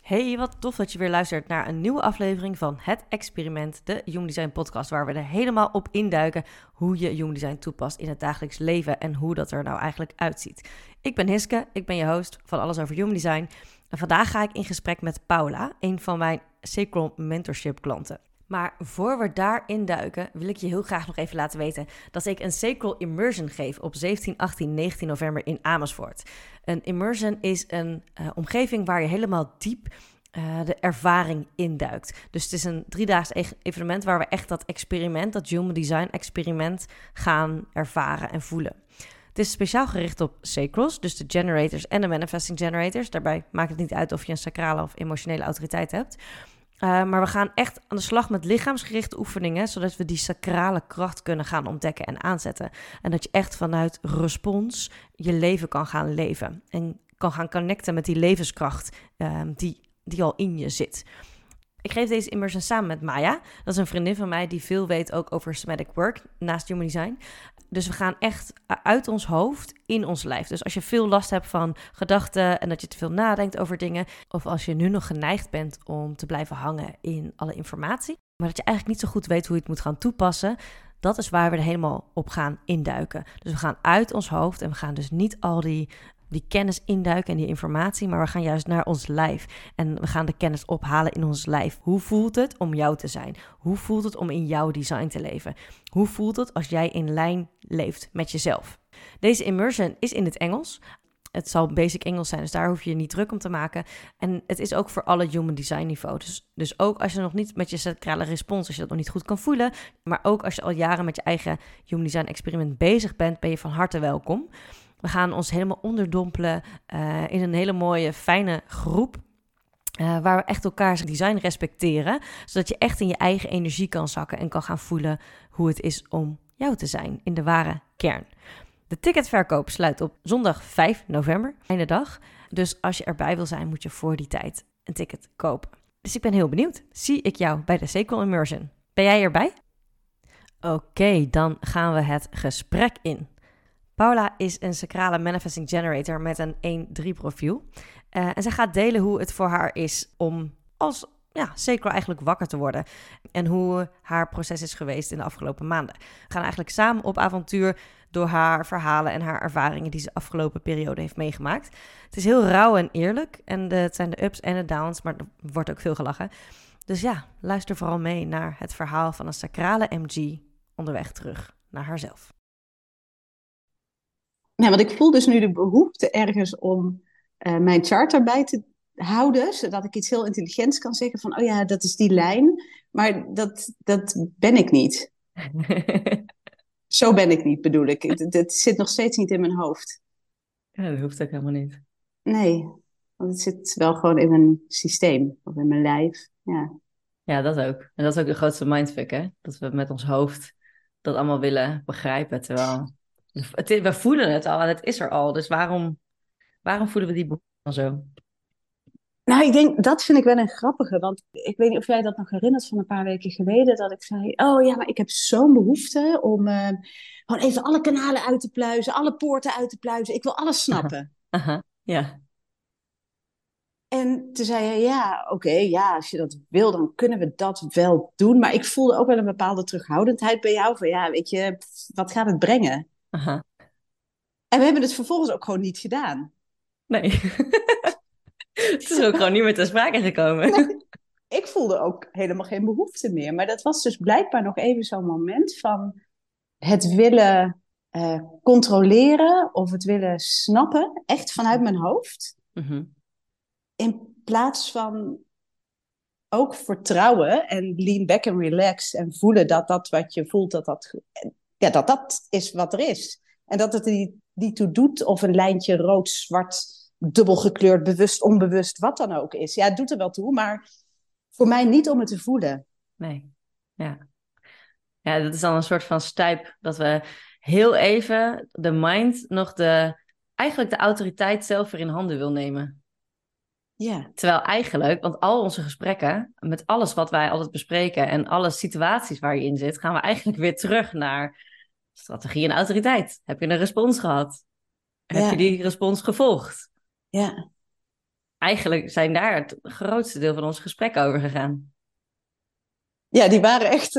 Hey, wat tof dat je weer luistert naar een nieuwe aflevering van Het Experiment, de Human Design podcast, waar we er helemaal op induiken hoe je Human Design toepast in het dagelijks leven en hoe dat er nou eigenlijk uitziet. Ik ben Hiske, ik ben je host van Alles over Human Design en vandaag ga ik in gesprek met Paula, een van mijn Sacral Mentorship klanten. Maar voor we daarin duiken, wil ik je heel graag nog even laten weten dat ik een Sacral Immersion geef op 17, 18, 19 november in Amersfoort. Een immersion is een omgeving waar je helemaal diep de ervaring induikt. Dus het is een 3-daags evenement waar we echt dat experiment, dat Human Design experiment gaan ervaren en voelen. Het is speciaal gericht op sacrals, dus de generators en de manifesting generators. Daarbij maakt het niet uit of je een sacrale of emotionele autoriteit hebt. Maar we gaan echt aan de slag met lichaamsgerichte oefeningen, zodat we die sacrale kracht kunnen gaan ontdekken en aanzetten. En dat je echt vanuit respons je leven kan gaan leven. En kan gaan connecten met die levenskracht die al in je zit. Ik geef deze immersion samen met Maya. Dat is een vriendin van mij die veel weet ook over somatic work naast Human Design. Dus we gaan echt uit ons hoofd in ons lijf. Dus als je veel last hebt van gedachten en dat je te veel nadenkt over dingen, of als je nu nog geneigd bent om te blijven hangen in alle informatie, maar dat je eigenlijk niet zo goed weet hoe je het moet gaan toepassen, dat is waar we er helemaal op gaan induiken. Dus we gaan uit ons hoofd en we gaan dus niet al die kennis induiken en die informatie, maar we gaan juist naar ons lijf. En we gaan de kennis ophalen in ons lijf. Hoe voelt het om jou te zijn? Hoe voelt het om in jouw design te leven? Hoe voelt het als jij in lijn leeft met jezelf? Deze immersion is in het Engels. Het zal basic Engels zijn, dus daar hoef je je niet druk om te maken. En het is ook voor alle human design niveaus. Dus ook als je nog niet met je sacrale respons, als je dat nog niet goed kan voelen, maar ook als je al jaren met je eigen human design experiment bezig bent, ben je van harte welkom. We gaan ons helemaal onderdompelen in een hele mooie, fijne groep. Waar we echt elkaars design respecteren. Zodat je echt in je eigen energie kan zakken en kan gaan voelen hoe het is om jou te zijn in de ware kern. De ticketverkoop sluit op zondag 5 november, einde dag. Dus als je erbij wil zijn, moet je voor die tijd een ticket kopen. Dus ik ben heel benieuwd. Zie ik jou bij de Sacral Immersion? Ben jij erbij? Oké, dan gaan we het gesprek in. Paula is een sacrale manifesting generator met een 1-3 profiel. En zij gaat delen hoe het voor haar is om als sacral eigenlijk wakker te worden. En hoe haar proces is geweest in de afgelopen maanden. We gaan eigenlijk samen op avontuur door haar verhalen en haar ervaringen die ze afgelopen periode heeft meegemaakt. Het is heel rauw en eerlijk. En het zijn de ups en de downs, maar er wordt ook veel gelachen. Dus ja, luister vooral mee naar het verhaal van een sacrale MG onderweg terug naar haarzelf. Nou, want ik voel dus nu de behoefte ergens om mijn chart erbij te houden, zodat ik iets heel intelligents kan zeggen van, oh ja, dat is die lijn, maar dat ben ik niet. Zo ben ik niet, bedoel ik. Het zit nog steeds niet in mijn hoofd. Ja, dat hoeft ook helemaal niet. Nee, want het zit wel gewoon in mijn systeem, of in mijn lijf, ja. Ja, dat ook. En dat is ook de grootste mindfuck, hè? Dat we met ons hoofd dat allemaal willen begrijpen, terwijl we voelen het al en het is er al. Dus waarom voelen we die behoefte dan zo? Nou, ik denk, dat vind ik wel een grappige, want ik weet niet of jij dat nog herinnert van een paar weken geleden, dat ik zei, oh ja, maar ik heb zo'n behoefte om gewoon even alle kanalen uit te pluizen, alle poorten uit te pluizen, ik wil alles snappen. Aha, ja. En toen zei hij, ja, oké, ja, als je dat wil, dan kunnen we dat wel doen, maar ik voelde ook wel een bepaalde terughoudendheid bij jou, van ja, weet je, wat gaat het brengen? Aha. En we hebben het vervolgens ook gewoon niet gedaan. Nee. Het is ook gewoon niet meer ter sprake gekomen. Nee. Ik voelde ook helemaal geen behoefte meer. Maar dat was dus blijkbaar nog even zo'n moment van het willen controleren of het willen snappen, echt vanuit mijn hoofd. Mm-hmm. In plaats van ook vertrouwen en lean back and relax en voelen dat dat wat je voelt, dat is wat er is. En dat het er niet toe doet of een lijntje rood, zwart, dubbel gekleurd, bewust, onbewust, wat dan ook is. Ja, het doet er wel toe, maar voor mij niet om het te voelen. Nee, ja. Ja, dat is dan een soort van stuip dat we heel even de mind nog eigenlijk de autoriteit zelf weer in handen wil nemen. Ja. Terwijl eigenlijk, want al onze gesprekken, met alles wat wij altijd bespreken en alle situaties waar je in zit, gaan we eigenlijk weer terug naar strategie en autoriteit. Heb je een respons gehad? Heb je die respons gevolgd? Ja. eigenlijk zijn daar het grootste deel van ons gesprek over gegaan. Ja, die waren echt...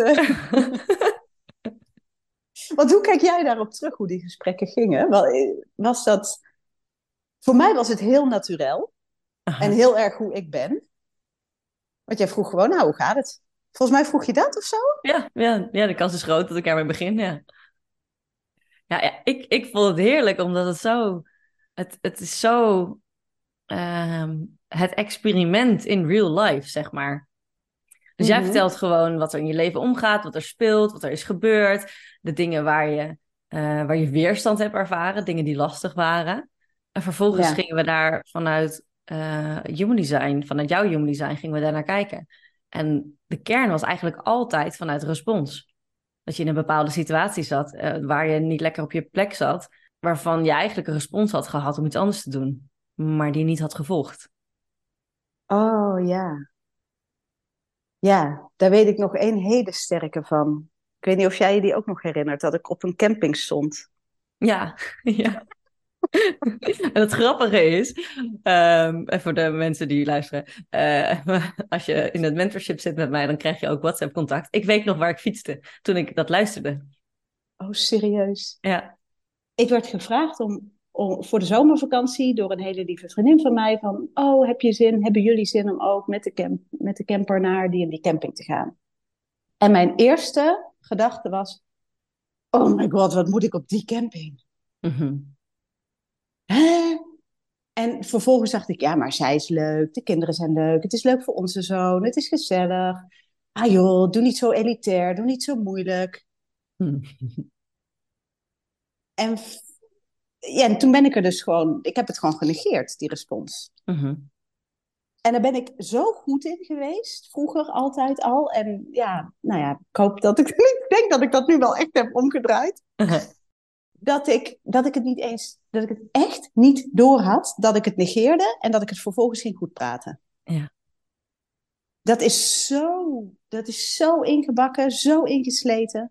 Want hoe kijk jij daarop terug, hoe die gesprekken gingen? Was dat... Voor mij was het heel natuurlijk en Aha. heel erg hoe ik ben. Want jij vroeg gewoon, nou, hoe gaat het? Volgens mij vroeg je dat of zo? Ja, de kans is groot dat ik ermee begin, ja. Ja, ik vond het heerlijk, omdat het zo... Het is zo... het experiment in real life, zeg maar. Dus jij Mhm. vertelt gewoon wat er in je leven omgaat, wat er speelt, wat er is gebeurd, de dingen waar je weerstand hebt ervaren, dingen die lastig waren. En vervolgens Ja. gingen we daar vanuit Human Design, vanuit jouw Human Design, gingen we daar naar kijken. En de kern was eigenlijk altijd vanuit respons. Dat je in een bepaalde situatie zat, waar je niet lekker op je plek zat, waarvan je eigenlijk een respons had gehad om iets anders te doen, maar die niet had gevolgd. Oh ja. Ja, daar weet ik nog één hele sterke van. Ik weet niet of jij je die ook nog herinnert, dat ik op een camping stond. Ja, ja. En het grappige is, en voor de mensen die luisteren, als je in het mentorship zit met mij, dan krijg je ook WhatsApp-contact. Ik weet nog waar ik fietste toen ik dat luisterde. Oh, serieus? Ja. Ik werd gevraagd om voor de zomervakantie door een hele lieve vriendin van mij van, oh, hebben jullie zin om ook met de camper naar die en die camping te gaan? En mijn eerste gedachte was, oh my god, wat moet ik op die camping? Mhm. Hè? En vervolgens dacht ik, ja, maar zij is leuk, de kinderen zijn leuk, het is leuk voor onze zoon, het is gezellig. Ah joh, doe niet zo elitair, doe niet zo moeilijk. Mhm. En, ja, en toen ben ik er dus gewoon, ik heb het gewoon genegeerd, die respons. Mhm. En daar ben ik zo goed in geweest, vroeger altijd al. En ja, nou ja, ik hoop dat ik, ik denk dat ik dat nu wel echt heb omgedraaid. Dat ik het niet eens, dat ik het echt niet door had, dat ik het negeerde en dat ik het vervolgens ging goed praten. Ja. Dat is zo ingebakken, zo ingesleten.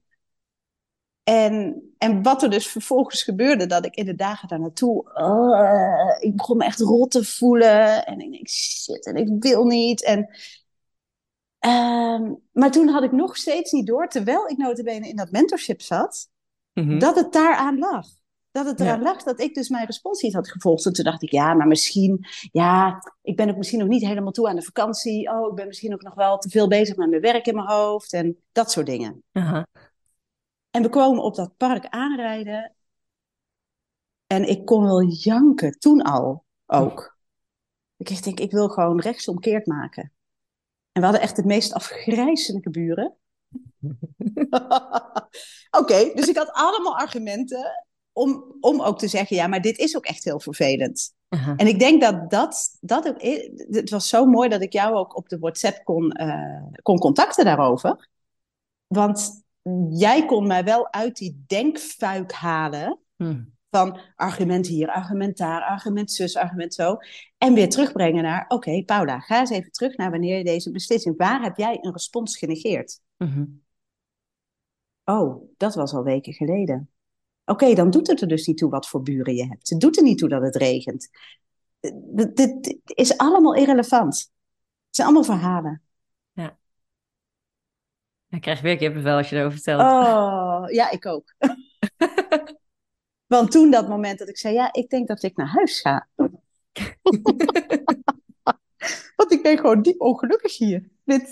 En wat er dus vervolgens gebeurde, dat ik in de dagen daar naartoe, ik begon me echt rot te voelen. En ik denk, shit, en ik wil niet. Maar toen had ik nog steeds niet door, terwijl ik nota bene in dat mentorship zat, Mhm. dat het daaraan lag. Dat het eraan Ja. lag dat ik dus mijn respons niet had gevolgd. En toen dacht ik, ja, maar misschien, ja, ik ben ook misschien nog niet helemaal toe aan de vakantie. Oh, ik ben misschien ook nog wel te veel bezig met mijn werk in mijn hoofd en dat soort dingen. Aha. En we kwamen op dat park aanrijden en ik kon wel janken, toen al ook. Ik denk, ik wil gewoon rechtsomkeerd maken. En we hadden echt de meest afgrijzelijke buren. Oké, dus ik had allemaal argumenten om ook te zeggen, ja, maar dit is ook echt heel vervelend. Aha. En ik denk dat ook, het was zo mooi dat ik jou ook op de WhatsApp kon contacten daarover. Want jij kon mij wel uit die denkfuik halen Mhm. van argument hier, argument daar, argument zus, argument zo. En weer terugbrengen naar, oké, Paula, ga eens even terug naar wanneer je deze beslissing, waar heb jij een respons genegeerd? Mhm. Oh, dat was al weken geleden. Oké, dan doet het er dus niet toe wat voor buren je hebt. Het doet er niet toe dat het regent. Dit is allemaal irrelevant. Het zijn allemaal verhalen. Ja. Ik krijg weer kippenvel als je erover vertelt. Oh, ja, ik ook. Want toen dat moment dat ik zei, ja, ik denk dat ik naar huis ga. Want ik ben gewoon diep ongelukkig hier.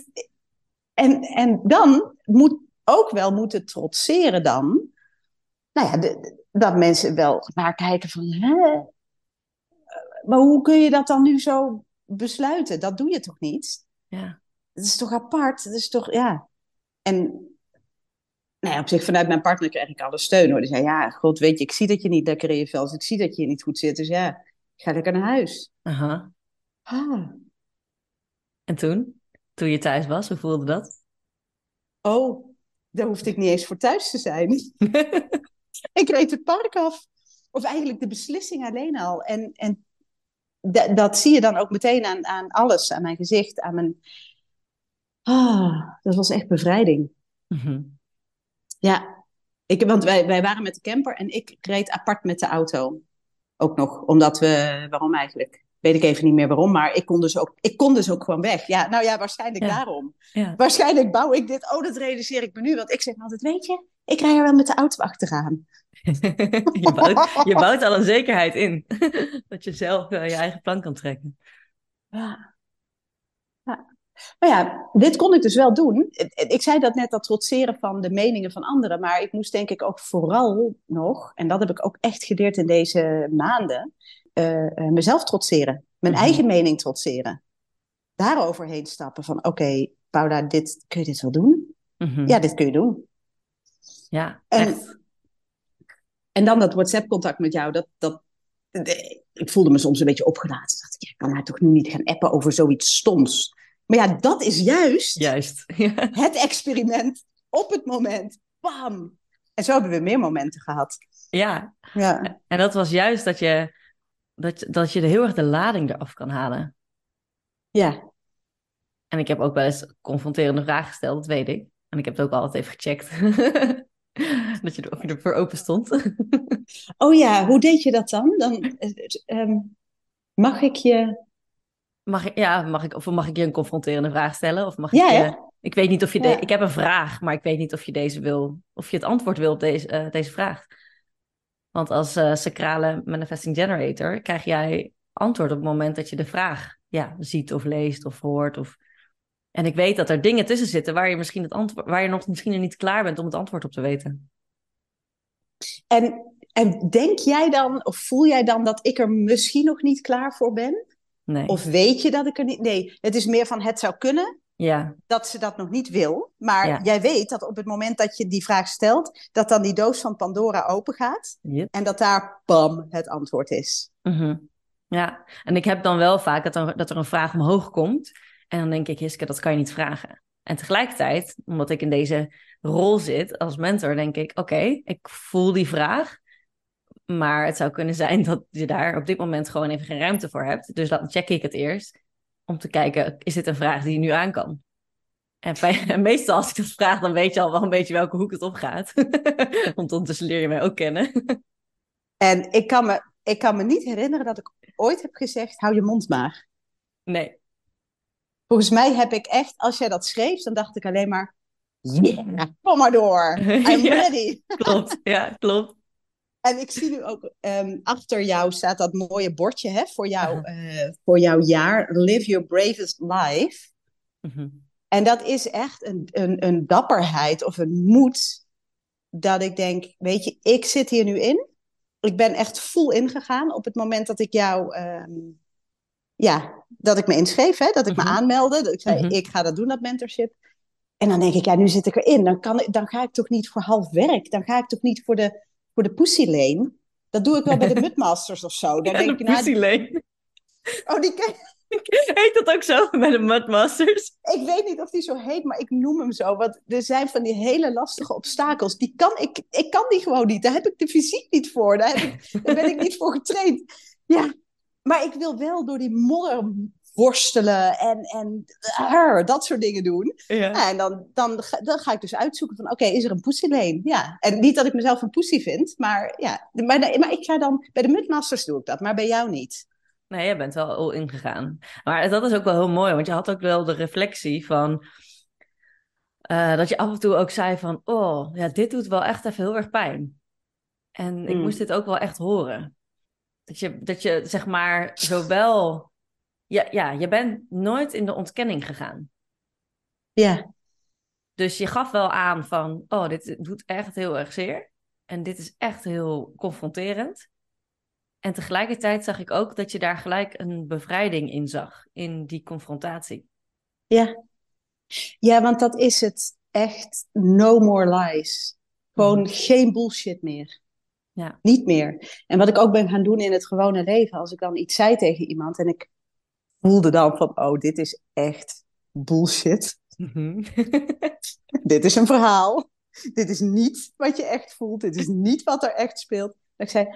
En dan moet ook wel moeten trotseren dan. Nou ja, dat mensen wel naar kijken van, hè? Maar hoe kun je dat dan nu zo besluiten? Dat doe je toch niet? Ja. Het is toch apart? Het is toch, ja. En nou ja, op zich vanuit mijn partner kreeg ik alle steun hoor. Die zei, ja, god weet je, ik zie dat je niet lekker in je vel zit. Ik zie dat je hier niet goed zit. Dus ja, ik ga lekker naar huis. Aha. Ah. En toen? Toen je thuis was, hoe voelde dat? Oh, daar hoefde ik niet eens voor thuis te zijn. Ik reed het park af. Of eigenlijk de beslissing alleen al. En dat zie je dan ook meteen aan alles. Aan mijn gezicht, aan mijn... Ah, dat was echt bevrijding. Mhm. Ja, want wij waren met de camper en ik reed apart met de auto. Ook nog, omdat we... Waarom eigenlijk? weet ik even niet meer waarom, maar ik kon dus ook gewoon weg. Ja, nou ja, waarschijnlijk Ja, daarom. ja. Waarschijnlijk bouw ik dit. Oh, dat realiseer ik me nu. Want ik zeg altijd, weet je, ik rij er wel met de auto achteraan. Je bouwt al een zekerheid in. Dat je zelf je eigen plan kan trekken. Ja, ja. Maar ja, dit kon ik dus wel doen. Ik zei dat net, dat trotseren van de meningen van anderen. Maar ik moest denk ik ook vooral nog, en dat heb ik ook echt geleerd in deze maanden, mezelf trotseren. Mijn Mhm. eigen mening trotseren. Daaroverheen stappen van, oké, Paula, kun je dit wel doen? Ja, Mhm. dit kun je doen. Ja, echt. En, en dan dat WhatsApp-contact met jou, ik voelde me soms een beetje opgelaten. Ik dacht, ja, ik kan haar toch nu niet gaan appen over zoiets stoms. Maar ja, dat is juist Juist. Ja. het experiment op het moment. Bam! En zo hebben we meer momenten gehad. Ja. Ja, En dat was juist dat je er heel erg de lading eraf kan halen. ja. En ik heb ook wel eens confronterende vragen gesteld, dat weet ik. En ik heb het ook altijd even gecheckt. Of je ervoor open stond. Oh ja, hoe deed je dat dan? Mag ik je... Mag ik je een confronterende vraag stellen? Of mag ik Ja, hè? je... Ik weet niet of je... Ik Ja. heb een vraag, maar ik weet niet of je deze wil... Of je het antwoord wil op deze vraag. Want als sacrale manifesting generator krijg jij antwoord op het moment dat je de vraag ziet of leest of hoort. En ik weet dat er dingen tussen zitten waar je misschien waar je nog misschien niet klaar bent om het antwoord op te weten. En denk jij dan, of voel jij dan dat ik er misschien nog niet klaar voor ben? Of Nee. weet je dat ik er niet... Nee, het is meer van het zou kunnen Ja. dat ze dat nog niet wil. Maar Ja. jij weet dat op het moment dat je die vraag stelt, dat dan die doos van Pandora open gaat. Yep. En dat daar, bam, het antwoord is. Mhm. Ja. En ik heb dan wel vaak dat er een vraag omhoog komt. En dan denk ik, Hiske, dat kan je niet vragen. En tegelijkertijd, omdat ik in deze rol zit als mentor, denk ik, oké, ik voel die vraag. Maar het zou kunnen zijn dat je daar op dit moment gewoon even geen ruimte voor hebt. Dus dan check ik het eerst om te kijken, is dit een vraag die je nu aan kan? En meestal als ik dat vraag, dan weet je al wel een beetje welke hoek het op gaat. Want ondertussen leer je mij ook kennen. En ik kan me niet herinneren dat ik ooit heb gezegd, hou je mond maar. Nee. Volgens mij heb ik echt, als jij dat schreef, dan dacht ik alleen maar, yeah, kom maar door. I'm Ja, ready. klopt. Ja, klopt. En ik zie nu ook, achter jou staat dat mooie bordje hè, Aha. voor jouw jaar. Live your bravest life. Mhm. En dat is echt een dapperheid of een moed. Dat ik denk, weet je, ik zit hier nu in. Ik ben echt full ingegaan op het moment dat ik jou... dat ik me inschreef, hè, dat ik me Mhm. aanmeldde. Dat ik zei, Mhm. ik ga dat doen, dat mentorship. En dan denk ik, ja, nu zit ik erin. Dan ga ik toch niet voor half werk. Dan ga ik toch niet voor de pussy lane. Dat doe ik wel bij de Mudmasters of zo. Dan Ja, denk de ik, nou, Pussy Lane. oh, Heet dat ook zo bij de Mudmasters? ik weet niet of die zo heet, maar ik noem hem zo. Want er zijn van die hele lastige obstakels. Ik kan die gewoon niet. Daar heb ik de fysiek niet voor. Daar ben ik niet voor getraind. Ja, maar ik wil wel door die modder worstelen en dat soort dingen doen. Ja. Ja, en dan ga ik dus uitzoeken van, oké, is er een pussy lane? Ja, en niet dat ik mezelf een pussy vind, maar ja. Maar ik ga dan, bij de Mudmasters doe ik dat, maar bij jou niet. Nee, jij bent wel al ingegaan. Maar dat is ook wel heel mooi, want je had ook wel de reflectie van... dat je af en toe ook zei van... Oh, ja, dit doet wel echt even heel erg pijn. En ik moest Mm. dit ook wel echt horen. Dat je zeg maar zowel... Ja, je bent nooit in de ontkenning gegaan. Ja, Dus je gaf wel aan van... Oh, dit doet echt heel erg zeer. En dit is echt heel confronterend. En tegelijkertijd zag ik ook dat je daar gelijk een bevrijding in zag. In die confrontatie. ja. Ja, want dat is het echt. No more lies. Mhm. Gewoon geen bullshit meer. Ja. Niet meer. En wat ik ook ben gaan doen in het gewone leven, als ik dan iets zei tegen iemand en ik voelde dan van, oh, dit is echt bullshit. Mhm. Dit is een verhaal. Dit is niet wat je echt voelt. Dit is niet wat er echt speelt. Dat ik zei,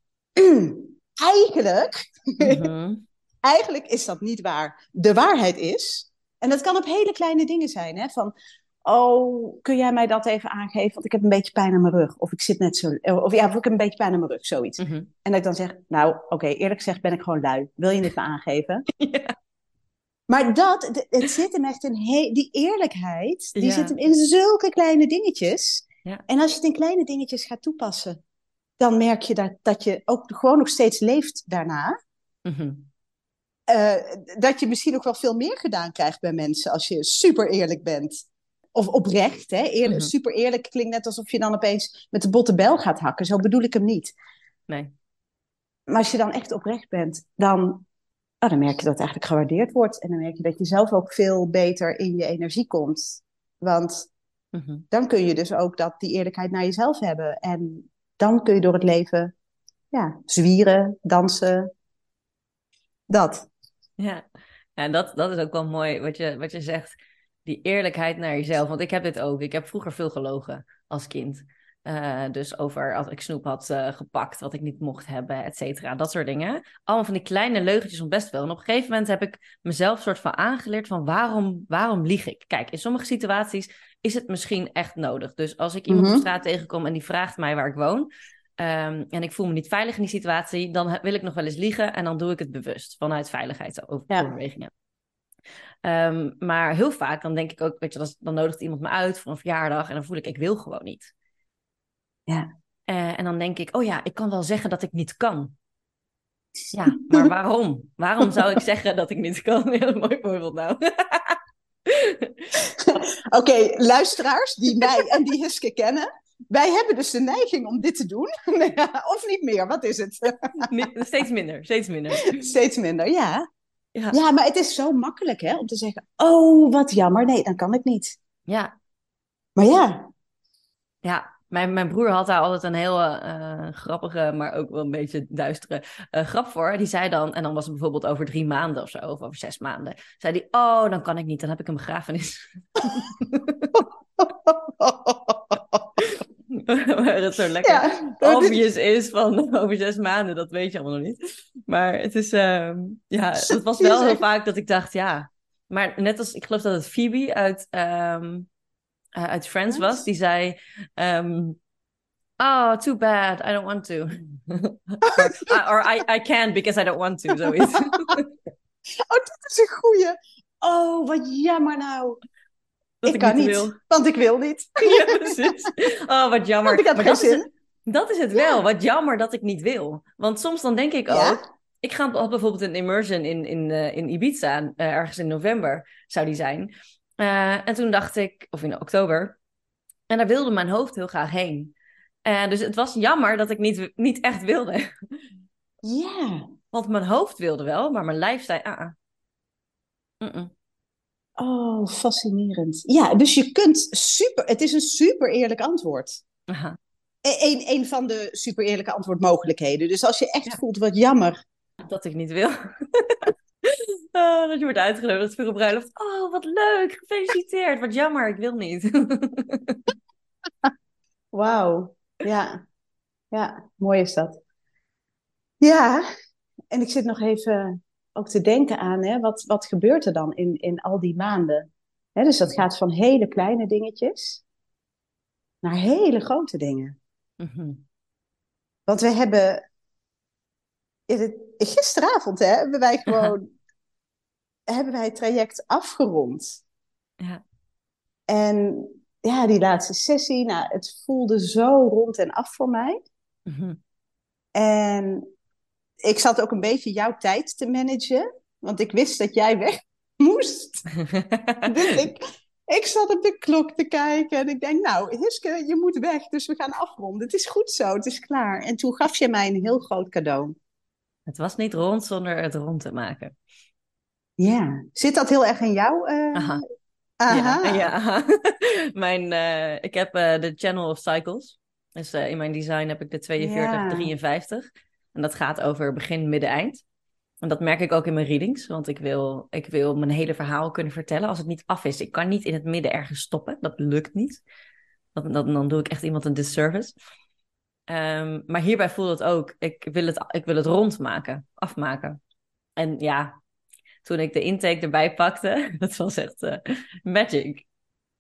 eigenlijk, Mhm. eigenlijk is dat niet waar. De waarheid is, en dat kan op hele kleine dingen zijn, hè, van, oh, kun jij mij dat even aangeven? Want ik heb een beetje pijn aan mijn rug. Of ik zit net zo... Of ja, of ik heb een beetje pijn aan mijn rug, zoiets. Mhm. En dat ik dan zeg, nou, oké, eerlijk gezegd ben ik gewoon lui. Wil je dit me aangeven? Ja. Maar het zit hem echt in... Die eerlijkheid, die zit Ja. hem in zulke kleine dingetjes. Ja. En als je het in kleine dingetjes gaat toepassen, dan merk je dat je ook gewoon nog steeds leeft daarna. Mhm. Dat je misschien ook wel veel meer gedaan krijgt bij mensen als je super eerlijk bent. Of oprecht, hè? Mhm. Super eerlijk klinkt net alsof je dan opeens met de botte bijl gaat hakken. Zo bedoel ik hem niet. Nee. Maar als je dan echt oprecht bent, dan merk je dat het eigenlijk gewaardeerd wordt. En dan merk je dat je zelf ook veel beter in je energie komt. Want Mhm. dan kun je dus ook die eerlijkheid naar jezelf hebben. En dan kun je door het leven zwieren, dansen, dat. Ja, ja, dat is ook wel mooi wat je zegt. Die eerlijkheid naar jezelf. Want ik heb dit ook. Ik heb vroeger veel gelogen als kind. Dus over als ik snoep had gepakt, wat ik niet mocht hebben, et cetera. Dat soort dingen. Allemaal van die kleine leugentjes om best wel. En op een gegeven moment heb ik mezelf soort van aangeleerd van waarom lieg ik? Kijk, in sommige situaties is het misschien echt nodig. Dus als ik iemand op Mhm. straat tegenkom en die vraagt mij waar ik woon, en ik voel me niet veilig in die situatie, dan wil ik nog wel eens liegen en dan doe ik het bewust vanuit Ja. veiligheidsoverwegingen. Maar heel vaak dan denk ik ook, weet je, dan nodigt iemand me uit voor een verjaardag en dan voel ik wil gewoon niet. Ja. En dan denk ik, oh ja, ik kan wel zeggen dat ik niet kan. Ja, maar waarom? Waarom zou ik zeggen dat ik niet kan? Heel mooi voorbeeld nou. Oké, luisteraars die mij en die Hiske kennen. Wij hebben dus de neiging om dit te doen. Of niet meer, wat is het? Steeds minder, steeds minder. Steeds minder, ja. Ja, Ja, maar het is zo makkelijk hè, om te zeggen, oh, wat jammer. Nee, dan kan ik niet. ja, Maar ja. ja. Mijn broer had daar altijd een heel grappige, maar ook wel een beetje duistere grap voor. Die zei dan, en dan was het bijvoorbeeld over 3 maanden of zo, of over 6 maanden. Zei die, oh, dan kan ik niet, dan heb ik een begrafenis. Waar het zo lekker Ja, obvious is van over 6 maanden, dat weet je allemaal nog niet. Maar het is, ja, het was die is wel heel echt... vaak dat ik dacht, ja. Maar net als, ik geloof dat het Phoebe uit Friends was, die zei, oh, too bad, I don't want to. or I can't because I don't want to, zoiets. Oh, dit is een goeie. Oh, wat jammer nou. Dat Ik ik kan niet niet, wil. want ik wil niet. Ja, precies. Oh, wat Want ik jammer. heb Maar geen zin. dat is het wel. Ja. Wat jammer dat ik niet wil. Want soms dan denk ik ook... Ja? Ik had bijvoorbeeld een immersion in Ibiza. Ergens in november zou die zijn. En toen dacht ik... Of in oktober. En daar wilde mijn hoofd heel graag heen. Dus het was jammer dat ik niet echt wilde. Ja. Want mijn hoofd wilde wel, maar mijn lijf zei... Mm-mm. Oh, fascinerend. Ja, dus je kunt super... Het is een super eerlijk antwoord. Aha. Een van de super eerlijke antwoordmogelijkheden. Dus als je echt Ja, voelt, wat jammer. dat ik niet wil. Dat je wordt uitgenodigd voor een bruiloft. Oh, wat leuk. Gefeliciteerd. Wat jammer, ik wil niet. Wauw. Ja, ja, mooi is dat. Ja, en ik zit nog even ook te denken aan, hè, wat gebeurt er dan in al die maanden? Hè, dus dat gaat van hele kleine dingetjes naar hele grote dingen. Mhm. Want we hebben, gisteravond hè, Aha. hebben wij het traject afgerond. Ja. En ja, die laatste sessie, nou, het voelde zo rond en af voor mij. Mhm. En ik zat ook een beetje jouw tijd te managen, want ik wist dat jij weg moest. Dus ik zat op de klok te kijken en ik denk, nou, Hiske, je moet weg, dus we gaan afronden. Het is goed zo, het is klaar. En toen gaf je mij een heel groot cadeau. Het was niet rond zonder het rond te maken. Ja, zit dat heel erg in jou? Aha. Ja, Aha. ja. Ik heb de Channel of Cycles. Dus in mijn design heb ik de 42, Ja. 53. En dat gaat over begin, midden, eind. En dat merk ik ook in mijn readings. Want ik wil mijn hele verhaal kunnen vertellen als het niet af is. Ik kan niet in het midden ergens stoppen. Dat lukt niet. Dan doe ik echt iemand een disservice. Maar hierbij voelt het ook. Ik wil het rondmaken, afmaken. En ja, toen ik de intake erbij pakte, dat was echt magic.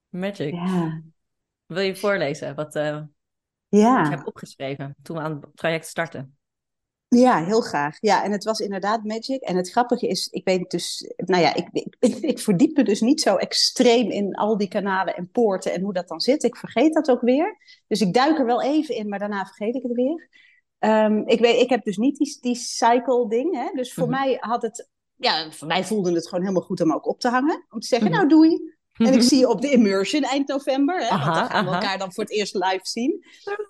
Magic. Ja, Wil je voorlezen wat je hebt ja. opgeschreven toen we aan het traject starten? Ja, heel graag. Ja, en het was inderdaad Magic. En het grappige is, ik weet dus, nou ja, ik verdiep me dus niet zo extreem in al die kanalen en poorten en hoe dat dan zit. Ik vergeet dat ook weer. Dus ik duik er wel even in, maar daarna vergeet ik het weer. Ik heb dus niet die cycle ding. Hè? Dus voor Mhm. mij voor mij voelde het gewoon helemaal goed om ook op te hangen. Om te zeggen, Mhm. nou doei. En ik zie je op de immersion eind november, hè? Want dan Aha, gaan we aha. elkaar dan voor het eerst live zien.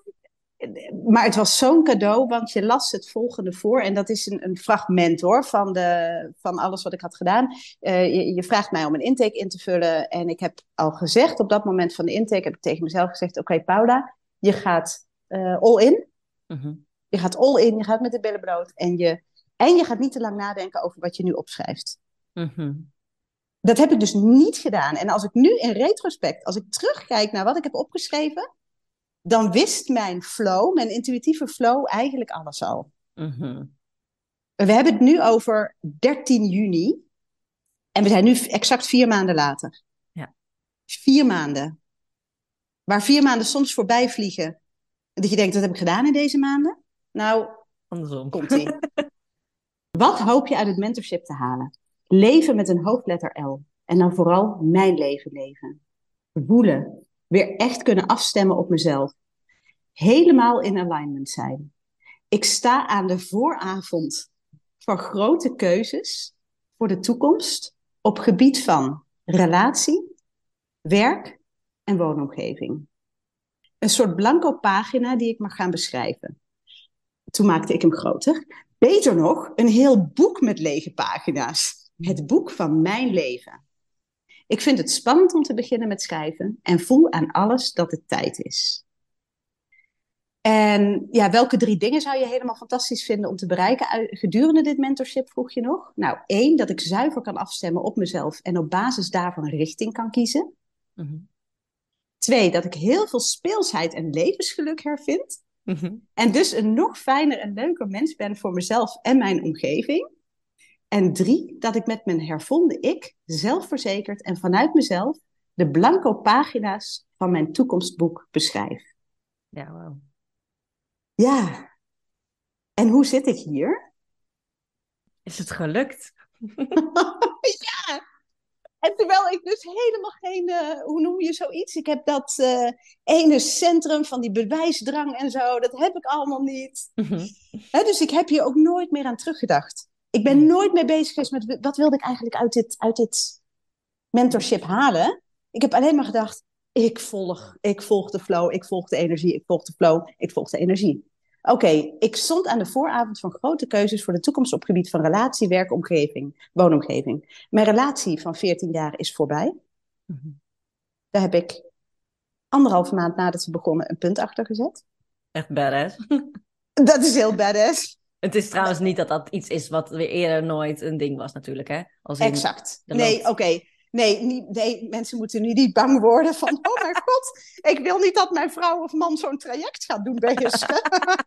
Maar het was zo'n cadeau, want je las het volgende voor. En dat is een fragment hoor, van alles wat ik had gedaan. Je vraagt mij om een intake in te vullen. En ik heb al gezegd, op dat moment van de intake, heb ik tegen mezelf gezegd: Oké, Paula, je gaat all in. Mhm. Je gaat all in, je gaat met de billen bloot. En je gaat niet te lang nadenken over wat je nu opschrijft. Mhm. Dat heb ik dus niet gedaan. En als ik nu in retrospect, als ik terugkijk naar wat ik heb opgeschreven, dan wist mijn flow, mijn intuïtieve flow, eigenlijk alles al. Mhm. We hebben het nu over 13 juni. En we zijn nu exact 4 maanden later. Ja, 4 maanden. Waar 4 maanden soms voorbij vliegen. En dat je denkt, wat heb ik gedaan in deze maanden? Nou, andersom. komt-ie. Wat hoop je uit het mentorship te halen? Leven met een hoofdletter L. En dan vooral mijn leven leven. Voelen. Weer echt kunnen afstemmen op mezelf. Helemaal in alignment zijn. Ik sta aan de vooravond van grote keuzes voor de toekomst op gebied van relatie, werk en woonomgeving. Een soort blanco pagina die ik mag gaan beschrijven. Toen maakte ik hem groter. Beter nog, een heel boek met lege pagina's. Het boek van mijn leven. Ik vind het spannend om te beginnen met schrijven en voel aan alles dat het tijd is. En ja, welke 3 dingen zou je helemaal fantastisch vinden om te bereiken gedurende dit mentorship, vroeg je nog? Nou, 1, dat ik zuiver kan afstemmen op mezelf en op basis daarvan een richting kan kiezen. Mhm. 2, dat ik heel veel speelsheid en levensgeluk hervind. Mhm. En dus een nog fijner en leuker mens ben voor mezelf en mijn omgeving. En 3, dat ik met mijn hervonden ik, zelfverzekerd en vanuit mezelf, de blanco pagina's van mijn toekomstboek beschrijf. Ja, wow. Ja, en hoe zit ik hier? Is het gelukt? Ja, en terwijl ik dus helemaal geen, hoe noem je zoiets? Ik heb dat ene centrum van die bewijsdrang en zo, dat heb ik allemaal niet. Mhm. Hè, dus ik heb hier ook nooit meer aan teruggedacht. Ik ben Nee. nooit meer bezig geweest met wat wilde ik eigenlijk uit dit mentorship halen. Ik heb alleen maar gedacht, ik volg de flow, ik volg de energie, ik volg de flow, ik volg de energie. Oké, ik stond aan de vooravond van grote keuzes voor de toekomst op gebied van relatie, werkomgeving, woonomgeving. Mijn relatie van 14 jaar is voorbij. Mhm. Daar heb ik 1,5 maand nadat ze begonnen een punt achter gezet. Echt badass. Dat is heel badass. Het is trouwens niet dat dat iets is wat weer eerder nooit een ding was natuurlijk, hè? Als in, Exact. er Nee, loopt... oké. Nee, mensen moeten nu niet bang worden van, oh mijn god, ik wil niet dat mijn vrouw of man zo'n traject gaat doen bij Hiske.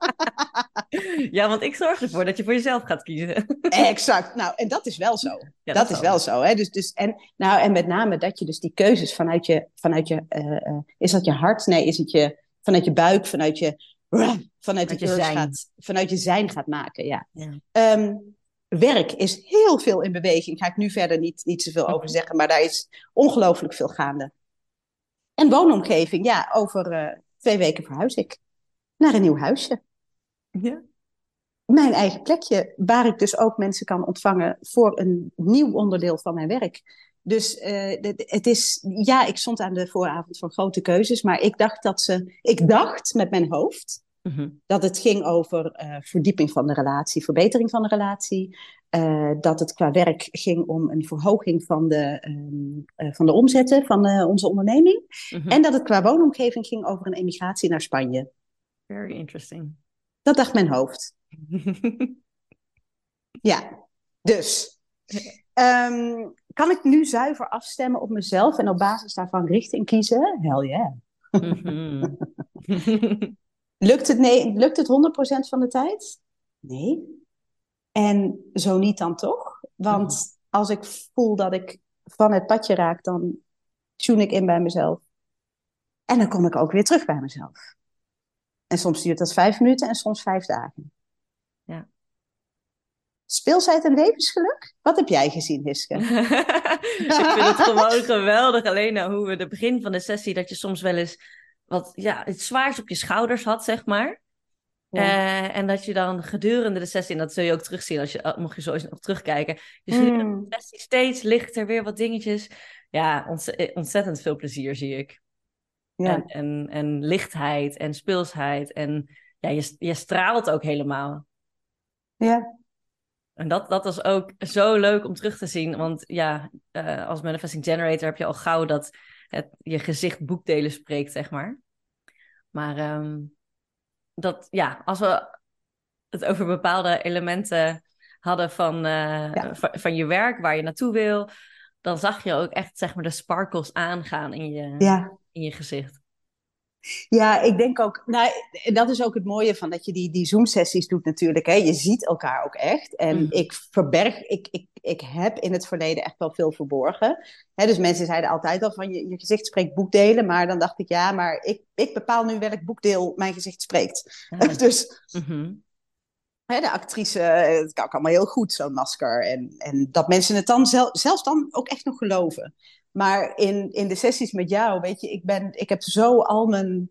Ja, want ik zorg ervoor dat je voor jezelf gaat kiezen. Exact. Nou, en dat is wel zo. Ja, dat Dat is is wel wel waar. zo. Hè? En met name dat je dus die keuzes vanuit je is dat je hart? Nee, is het vanuit je buik, vanuit Met die je urge zijn. vanuit je zijn gaat maken. Ja. Ja. Ehm, werk is heel veel in beweging. Ga ik nu verder niet zoveel over Mhm. zeggen, maar daar is ongelooflijk veel gaande. En woonomgeving, ja, over 2 weken verhuis ik naar een nieuw huisje. Ja. Mijn eigen plekje, waar ik dus ook mensen kan ontvangen voor een nieuw onderdeel van mijn werk. Dus het is, ja, ik stond aan de vooravond van grote keuzes, maar ik dacht met mijn hoofd Mhm. dat het ging over verdieping van de relatie, verbetering van de relatie. Dat het qua werk ging om een verhoging van de omzetten van onze onderneming. En Mhm. dat het qua woonomgeving ging over een emigratie naar Spanje. Very interesting. Dat dacht mijn hoofd. Ja, dus. Kan ik nu zuiver afstemmen op mezelf en op basis daarvan richting kiezen? Hell yeah. Mhm. Lukt het 100% van de tijd? Nee. En zo niet dan toch? Mhm. Want als ik voel dat ik van het padje raak, dan tune ik in bij mezelf. En dan kom ik ook weer terug bij mezelf. En soms duurt dat 5 minuten en soms 5 dagen. Ja. Speelsheid en levensgeluk? Wat heb jij gezien, Hiske? Ik vind het gewoon geweldig. Alleen hoe we de begin van de sessie, dat je soms wel eens iets zwaars op je schouders had, zeg maar. Ja. En dat je dan gedurende de sessie, en dat zul je ook terugzien, mocht je zo eens nog terugkijken, je gedurende de sessie steeds lichter weer wat dingetjes. Ja, ontzettend veel plezier zie ik. Ja. En lichtheid en speelsheid. En ja, je straalt ook helemaal. Ja. En dat was ook zo leuk om terug te zien. Want ja, als Manifesting Generator heb je al gauw dat je gezicht boekdelen spreekt, zeg maar. Maar als we het over bepaalde elementen hadden van je werk, waar je naartoe wil, dan zag je ook echt, zeg maar, de sparkles aangaan in je gezicht. Ja, ik denk ook, nou, dat is ook het mooie van dat je die Zoom-sessies doet natuurlijk. Hè. Je ziet elkaar ook echt. En ik heb in het verleden echt wel veel verborgen. Hè, dus mensen zeiden altijd al van je gezicht spreekt boekdelen. Maar dan dacht ik, ja, maar ik bepaal nu welk boekdeel mijn gezicht spreekt. Dus hè, de actrice, het kan ook allemaal heel goed, zo'n masker. En dat mensen het dan zelfs dan ook echt nog geloven. Maar in de sessies met jou, weet je, ik heb zo al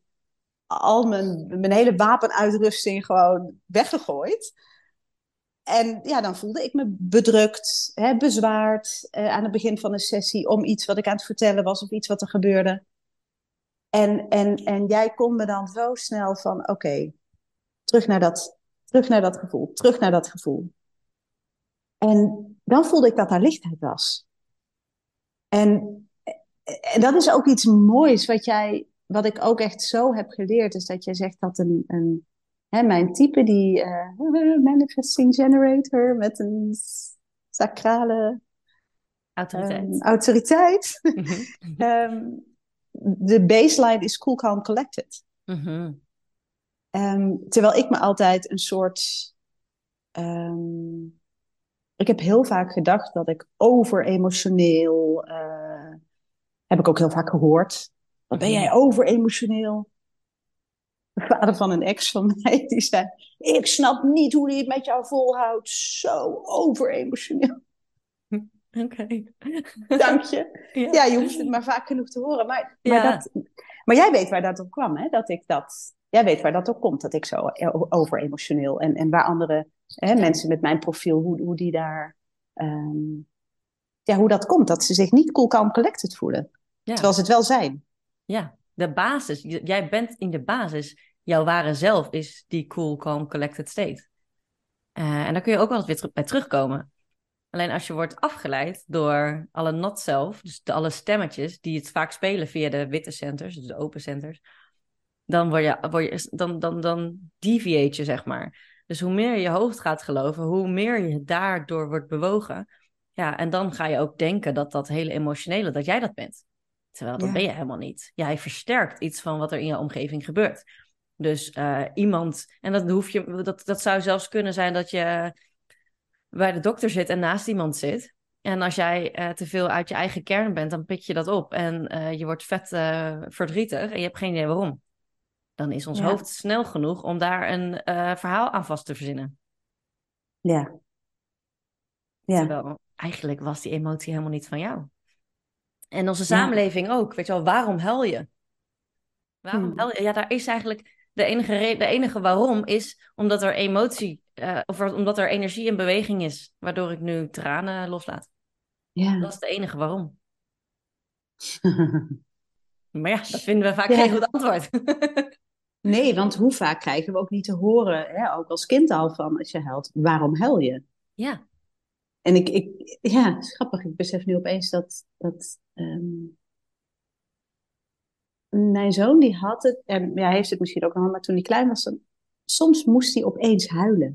mijn hele wapenuitrusting gewoon weggegooid. En ja, dan voelde ik me bedrukt, bezwaard aan het begin van een sessie om iets wat ik aan het vertellen was of iets wat er gebeurde. En jij kon me dan zo snel van, oké, terug naar dat gevoel, terug naar dat gevoel. En dan voelde ik dat daar lichtheid was. En dat is ook iets moois wat ik ook echt zo heb geleerd, is dat jij zegt dat mijn type, die Manifesting Generator met een sacrale autoriteit. De baseline is cool, calm, collected. Terwijl ik me altijd een soort... ik heb heel vaak gedacht dat ik over-emotioneel... heb ik ook heel vaak gehoord. Wat ben jij over-emotioneel? De vader van een ex van mij, die zei... Ik snap niet hoe hij het met jou volhoudt. Zo over-emotioneel. Oké. Dank je. Ja, je hoeft het maar vaak genoeg te horen. Maar jij weet waar dat op kwam, hè? Jij weet waar dat op komt, dat ik zo over-emotioneel... En waar andere mensen met mijn profiel, hoe die daar... hoe dat komt, dat ze zich niet cool, calm, collected voelen. Ja. Terwijl ze het wel zijn. Ja, de basis. Jij bent in de basis. Jouw ware zelf is die cool, calm, collected state. En daar kun je ook wel eens weer bij terugkomen. Alleen als je wordt afgeleid door alle not-self, dus alle stemmetjes die het vaak spelen via de witte centers, dus de open centers, dan dan deviate je, zeg maar. Dus hoe meer je hoofd gaat geloven, hoe meer je daardoor wordt bewogen. Ja, en dan ga je ook denken dat hele emotionele, dat jij dat bent. Terwijl dat ben je helemaal niet. Jij versterkt iets van wat er in je omgeving gebeurt. Dus iemand, en dat zou zelfs kunnen zijn dat je bij de dokter zit en naast iemand zit. En als jij te veel uit je eigen kern bent, dan pik je dat op. En je wordt vet verdrietig en je hebt geen idee waarom. Dan is ons hoofd snel genoeg om daar een verhaal aan vast te verzinnen. Ja. Terwijl eigenlijk was die emotie helemaal niet van jou. En onze samenleving ook. Weet je wel, waarom huil je? Waarom huil je? Ja, daar is eigenlijk de enige waarom is omdat er emotie, of omdat er energie in beweging is, waardoor ik nu tranen loslaat. Ja. Dat is de enige waarom. Maar ja, dat vinden we vaak geen goed antwoord. Nee, want hoe vaak krijgen we ook niet te horen, hè, ook als kind al, van als je huilt, waarom huil je? Ja. En het is grappig, ik besef nu opeens dat mijn zoon die had het, en hij heeft het misschien ook nog, maar toen hij klein was, soms moest hij opeens huilen.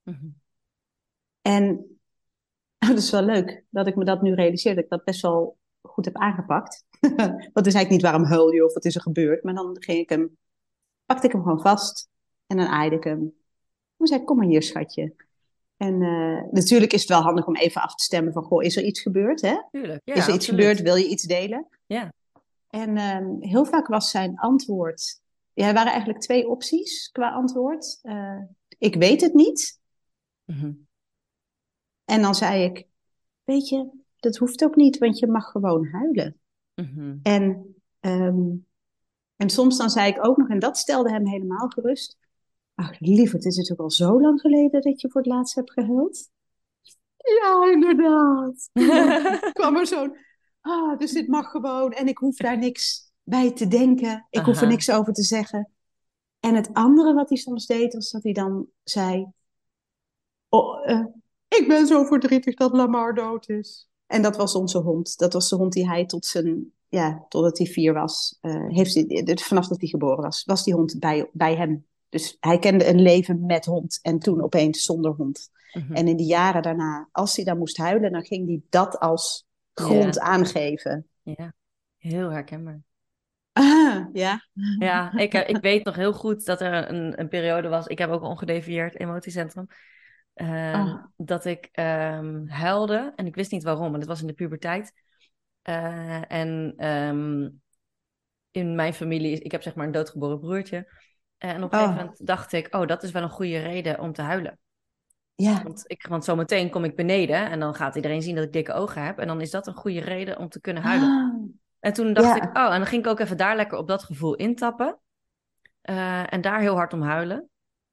En dat is wel leuk dat ik me dat nu realiseer, dat ik dat best wel goed heb aangepakt. Want het is eigenlijk niet waarom huil je of wat is er gebeurd, maar dan pakte ik hem gewoon vast en dan aaide ik hem. Toen zei ik, kom maar hier schatje. En natuurlijk is het wel handig om even af te stemmen van, goh, is er iets gebeurd? Hè? Tuurlijk, ja, is er iets gebeurd? Wil je iets delen? Ja. En heel vaak was zijn antwoord... Ja, er waren eigenlijk 2 opties qua antwoord. Ik weet het niet. Mhm. En dan zei ik, weet je, dat hoeft ook niet, want je mag gewoon huilen. Mhm. En, ehm, en soms dan zei ik ook nog, en dat stelde hem helemaal gerust. Ach, lieverd, is het ook al zo lang geleden dat je voor het laatst hebt gehuild? Ja, inderdaad. Toen kwam er zo'n, dus dit mag gewoon en ik hoef daar niks bij te denken. Ik hoef er Aha. niks over te zeggen. En het andere wat hij soms deed, was dat hij dan zei, oh, ik ben zo verdrietig dat Lamar dood is. En dat was onze hond. Dat was de hond die hij totdat hij 4 was, vanaf dat hij geboren was die hond bij hem. Dus hij kende een leven met hond en toen opeens zonder hond. Mhm. En in de jaren daarna, als hij dan moest huilen, dan ging hij dat als grond Ja, aangeven. ja, heel herkenbaar. Ja. Ja, ik weet nog heel goed dat er een periode was. Ik heb ook een ongedefinieerd emotiecentrum. Oh, Dat ik huilde en ik wist niet waarom. En dat was in de puberteit. En in mijn familie, ik heb zeg maar een doodgeboren broertje. En op een gegeven oh, moment dacht ik, oh, dat is wel een goede reden om te huilen. ja. Want zometeen kom ik beneden en dan gaat iedereen zien dat ik dikke ogen heb. En dan is dat een goede reden om te kunnen huilen. Ah, En toen dacht ik, ja, oh, en dan ging ik ook even daar lekker op dat gevoel intappen. En daar heel hard om huilen.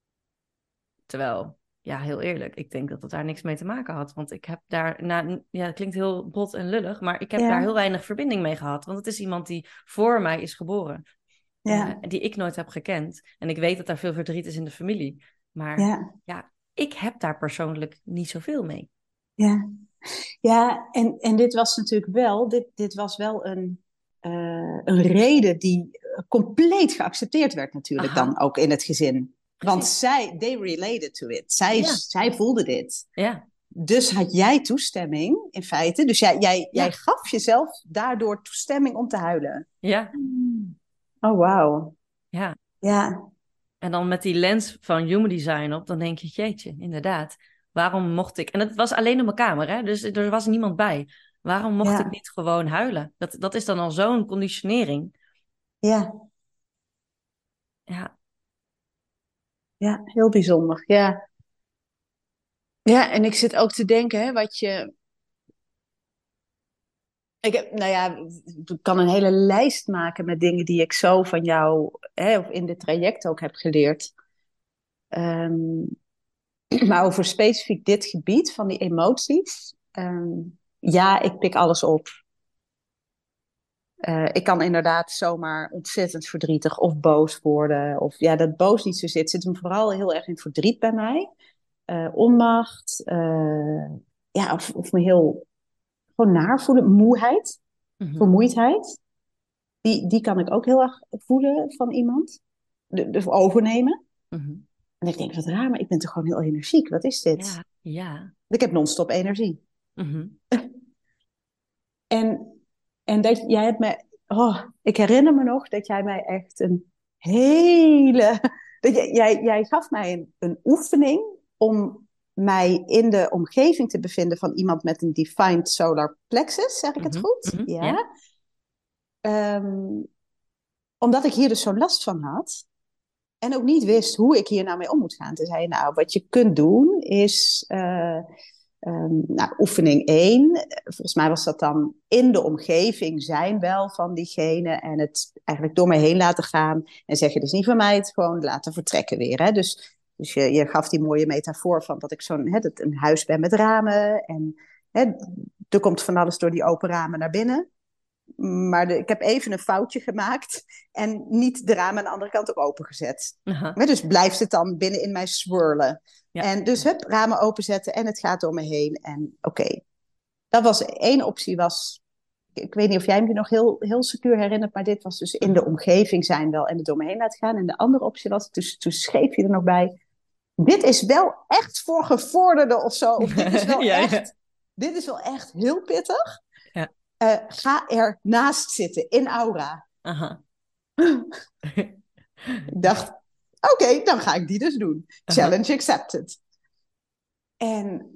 Terwijl, ja, heel eerlijk, ik denk dat dat daar niks mee te maken had. Want ik heb daar, ja, het klinkt heel bot en lullig, maar ik heb daar ja, heel weinig verbinding mee gehad. Want het is iemand die voor mij is geboren. ja, Die ik nooit heb gekend. En ik weet dat er veel verdriet is in de familie. Maar ja, ja, ik heb daar persoonlijk niet zoveel mee. ja. Ja, en dit was natuurlijk wel, dit was wel een reden die compleet geaccepteerd werd natuurlijk Aha, dan ook in het gezin. Want precies. they related to it. Ja, Zij voelde dit. ja, Dus had jij toestemming in feite. Dus jij ja, gaf jezelf daardoor toestemming om te huilen. ja, Oh, wauw. ja. Ja, En dan met die lens van human design op, dan denk je, jeetje, inderdaad. Waarom mocht ik... En het was alleen in mijn kamer, hè? Dus er was niemand bij. Waarom mocht ik ja, niet gewoon huilen? Dat is dan al zo'n conditionering. ja, Ja. ja, heel bijzonder. Ja. Ja, en ik zit ook te denken, hè, wat je. Nou ja, ik kan een hele lijst maken met dingen die ik zo van jou, hè, of in dit traject ook heb geleerd. Ehm, maar over specifiek dit gebied van die emoties. Ja, ik pik alles op. Ik kan inderdaad zomaar ontzettend verdrietig of boos worden. Of ja, dat boos niet zo zit hem vooral heel erg in het verdriet bij mij. Onmacht. Ja, of me heel gewoon naar voelen. Moeheid, Mhm, vermoeidheid. Die kan ik ook heel erg voelen van iemand. Dus overnemen. mhm. En ik denk, wat raar, maar ik ben toch gewoon heel energiek. Wat is dit? Ja, ja. Ik heb non-stop energie. Mhm, En, en dat jij hebt mij... Oh, ik herinner me nog dat jij mij echt een hele... Dat jij gaf mij een oefening om mij in de omgeving te bevinden van iemand met een defined solar plexus. Zeg ik het mhm, goed? mhm. Ja. Ja. Omdat ik hier dus zo'n last van had. En ook niet wist hoe ik hier nou mee om moet gaan. Toen zei je, nou, wat je kunt doen is... nou, oefening 1. Volgens mij was dat dan in de omgeving zijn wel van diegene. En het eigenlijk door me heen laten gaan. En zeggen, dit is niet van mij, het gewoon laten vertrekken weer. Hè? Dus je gaf die mooie metafoor van dat ik een huis ben met ramen. En hè, er komt van alles door die open ramen naar binnen. Maar ik heb even een foutje gemaakt en niet de ramen aan de andere kant ook opengezet. Aha. Dus blijft het dan binnen in mij swirlen. Ja. En dus ramen openzetten en het gaat door me heen. En oké, dat was één optie. Ik weet niet of jij me nog heel secuur herinnert, maar dit was dus in de Mhm. omgeving zijn wel en het door me heen laten gaan. En de andere optie was, dus toen schreef je er nog bij, dit is wel echt voor gevorderden of zo. Of Ja, ja. dit is wel echt heel pittig. Ja. Ga er naast zitten in aura. Aha. Ik dacht, oké, dan ga ik die dus doen. Aha. Challenge accepted. En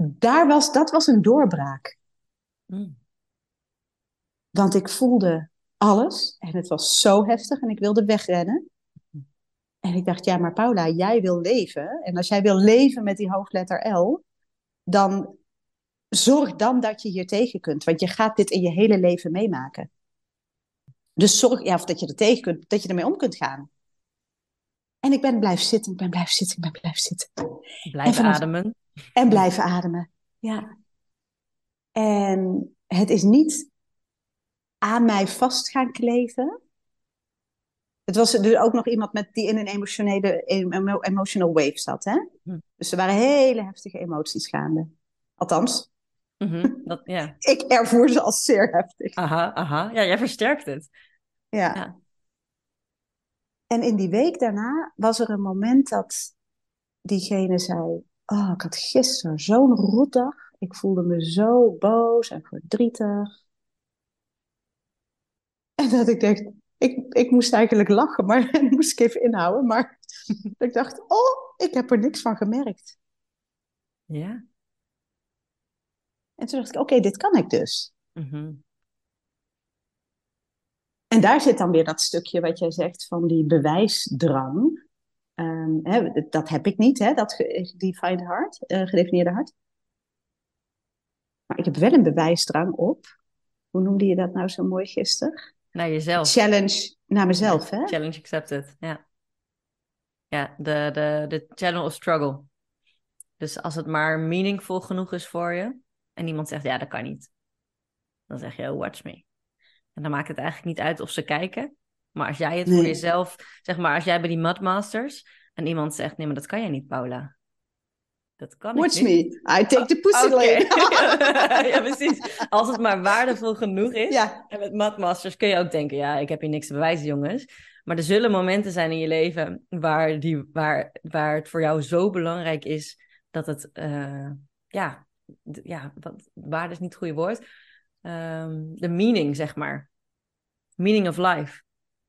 dat was een doorbraak. Mm. Want ik voelde alles. En het was zo heftig en ik wilde wegrennen. En ik dacht, ja, maar Paula, jij wil leven. En als jij wil leven met die hoofdletter L, dan zorg dan dat je hier tegen kunt. Want je gaat dit in je hele leven meemaken. Dus zorg, ja, of dat je er tegen kunt, dat je ermee om kunt gaan. En ik ben blijven zitten, ik ben blijven zitten, ik ben blijven zitten. Blijven ademen. En blijven ademen. Ja. En het is niet aan mij vast gaan kleven. Het was dus ook nog iemand die in een emotional wave zat. Hè? Hm. Dus er waren hele heftige emoties gaande. Althans, Ja. ik ervoer ze als zeer heftig. Aha. Ja, jij versterkt het. Ja. Ja. En in die week daarna was er een moment dat diegene zei... Oh, ik had gisteren zo'n rotdag. Ik voelde me zo boos en verdrietig. En dat ik dacht... Ik moest eigenlijk lachen, maar dat moest ik even inhouden. Maar ik dacht, oh, ik heb er niks van gemerkt. Ja. En toen dacht ik, oké, dit kan ik dus. Mm-hmm. En daar zit dan weer dat stukje wat jij zegt van die bewijsdrang. Dat heb ik niet, hè, dat defined hart, gedefinieerde hart. Maar ik heb wel een bewijsdrang op, hoe noemde je dat nou zo mooi gisteren? Naar jezelf. Challenge naar mezelf, hè? Challenge accepted, ja. Ja, de channel of struggle. Dus als het maar meaningful genoeg is voor je en iemand zegt, ja, dat kan niet. Dan zeg je, oh, watch me. En dan maakt het eigenlijk niet uit of ze kijken. Maar als jij het voor jezelf, zeg maar, als jij bij die Mudmasters en iemand zegt, nee, maar dat kan jij niet, Paula. Dat kan Watch ik niet. me, I take the pussy lane. Ja, precies. Als het maar waardevol genoeg is. Ja. En met Mudmasters kun je ook denken, ja, ik heb hier niks te bewijzen, jongens. Maar er zullen momenten zijn in je leven waar het voor jou zo belangrijk is dat het, waarde is niet het goede woord. De meaning, zeg maar. Meaning of life.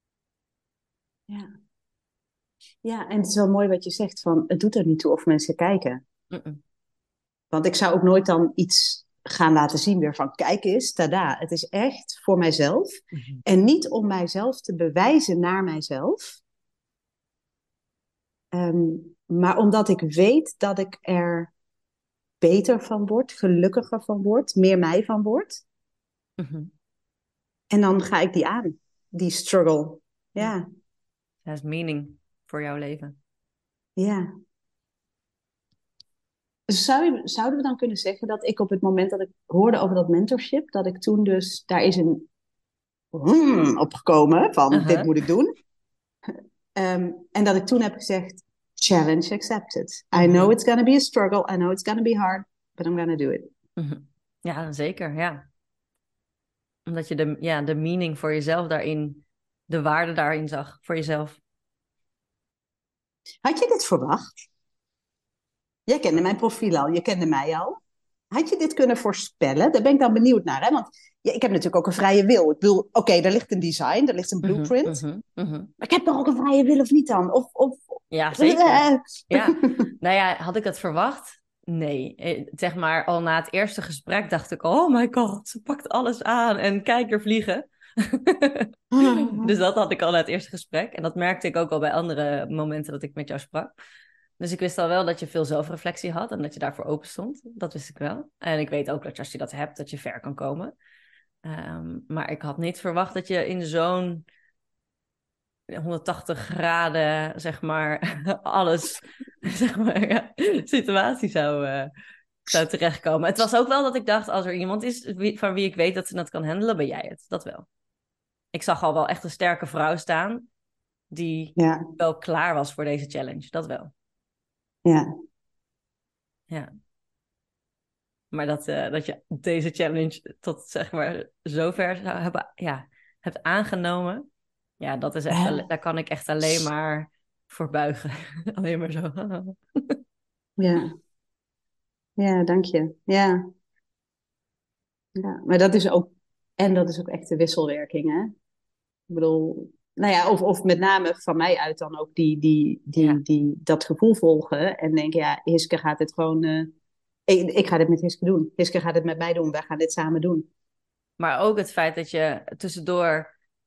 Ja. Ja, en het is wel mooi wat je zegt van, het doet er niet toe of mensen kijken. Mm-mm. Want ik zou ook nooit dan iets gaan laten zien weer van, kijk eens, tada. Het is echt voor mijzelf. Mm-hmm. En niet om mijzelf te bewijzen naar mijzelf. Maar omdat ik weet dat ik er beter van word, gelukkiger van word, meer mij van word. Mm-hmm. En dan ga ik die aan, die struggle. Ja. Dat is meaning voor jouw leven. Ja. Dus zouden we dan kunnen zeggen dat ik op het moment dat ik hoorde over dat mentorship, dat ik toen dus, daar is een opgekomen van, dit moet ik doen. En dat ik toen heb gezegd, challenge accepted. I know it's going to be a struggle, I know it's going to be hard, but I'm going to do it. Mm-hmm. Ja, zeker, ja. Omdat je de meaning voor jezelf daarin, de waarde daarin zag, voor jezelf. Had je dit verwacht? Jij kende mijn profiel al, je kende mij al. Had je dit kunnen voorspellen? Daar ben ik dan benieuwd naar. Hè? Want ik heb natuurlijk ook een vrije wil. Ik bedoel, oké, daar ligt een design, er ligt een blueprint. Maar ik heb toch ook een vrije wil of niet dan? Ja, zeker. Ja. Nou ja, had ik dat verwacht? Nee. Zeg maar, al na het eerste gesprek dacht ik, oh my god, ze pakt alles aan en kijk er vliegen. Dus dat had ik al na het eerste gesprek. En dat merkte ik ook al bij andere momenten dat ik met jou sprak. Dus ik wist al wel dat je veel zelfreflectie had en dat je daarvoor open stond. Dat wist ik wel. En ik weet ook dat als je dat hebt, dat je ver kan komen. Maar ik had niet verwacht dat je in zo'n 180 graden, zeg maar, alles, zeg maar, situatie zou terechtkomen. Het was ook wel dat ik dacht, als er iemand is van wie ik weet dat ze dat kan handelen, ben jij het. Dat wel. Ik zag al wel echt een sterke vrouw staan die wel klaar was voor deze challenge. Dat wel. Ja. Ja. Maar dat je deze challenge tot, zeg maar, zover zou hebt aangenomen. Ja, dat is echt, daar kan ik echt alleen maar voor buigen. Alleen maar zo. Ja. Ja, dank je. Ja. Ja. Maar dat is ook, en dat is ook echt de wisselwerking, hè? Ik bedoel, nou ja, of met name van mij uit dan ook die dat gevoel volgen en denken, ja, Hiske gaat dit gewoon, ik ga dit met Hiske doen. Hiske gaat dit met mij doen, wij gaan dit samen doen. Maar ook het feit dat je tussendoor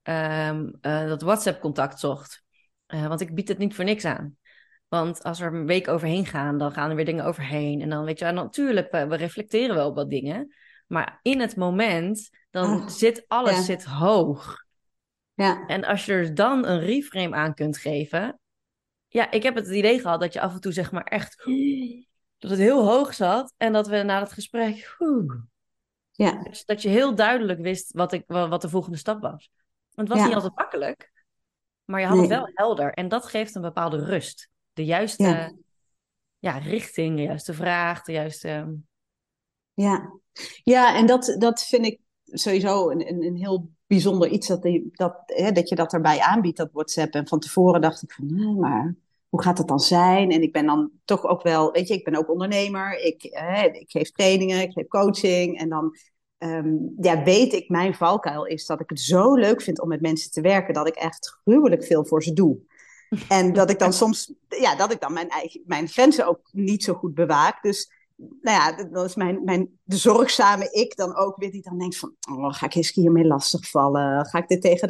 dat WhatsApp-contact zocht. Want ik bied het niet voor niks aan. Want als we er een week overheen gaan, dan gaan er weer dingen overheen. En dan weet je, en natuurlijk, we reflecteren wel op wat dingen. Maar in het moment, dan Ah, zit alles ja, zit hoog. ja, En als je er dan een reframe aan kunt geven. Ja, ik heb het idee gehad dat je af en toe zeg maar echt. Dat het heel hoog zat. En dat we na het gesprek. ja, Dat je heel duidelijk wist wat de volgende stap was. Want het was niet ja, altijd makkelijk. Maar je had het nee, wel helder. En dat geeft een bepaalde rust. De juiste ja, richting, de juiste vraag, de juiste. ja. Ja, en dat vind ik sowieso een heel bijzonder iets dat je dat erbij aanbiedt, dat WhatsApp. En van tevoren dacht ik van, maar hoe gaat het dan zijn? En ik ben dan toch ook wel, weet je, ik ben ook ondernemer. Ik geef trainingen, ik geef coaching. En dan ja, weet ik, mijn valkuil is dat ik het zo leuk vind om met mensen te werken, dat ik echt gruwelijk veel voor ze doe. En dat ik dan soms, ja, dat ik dan mijn grenzen ook niet zo goed bewaak. Dus, nou ja, dat is de zorgzame ik dan ook weer, die dan denkt van, oh, ga ik Hiske hiermee lastigvallen? Ga ik dit tegen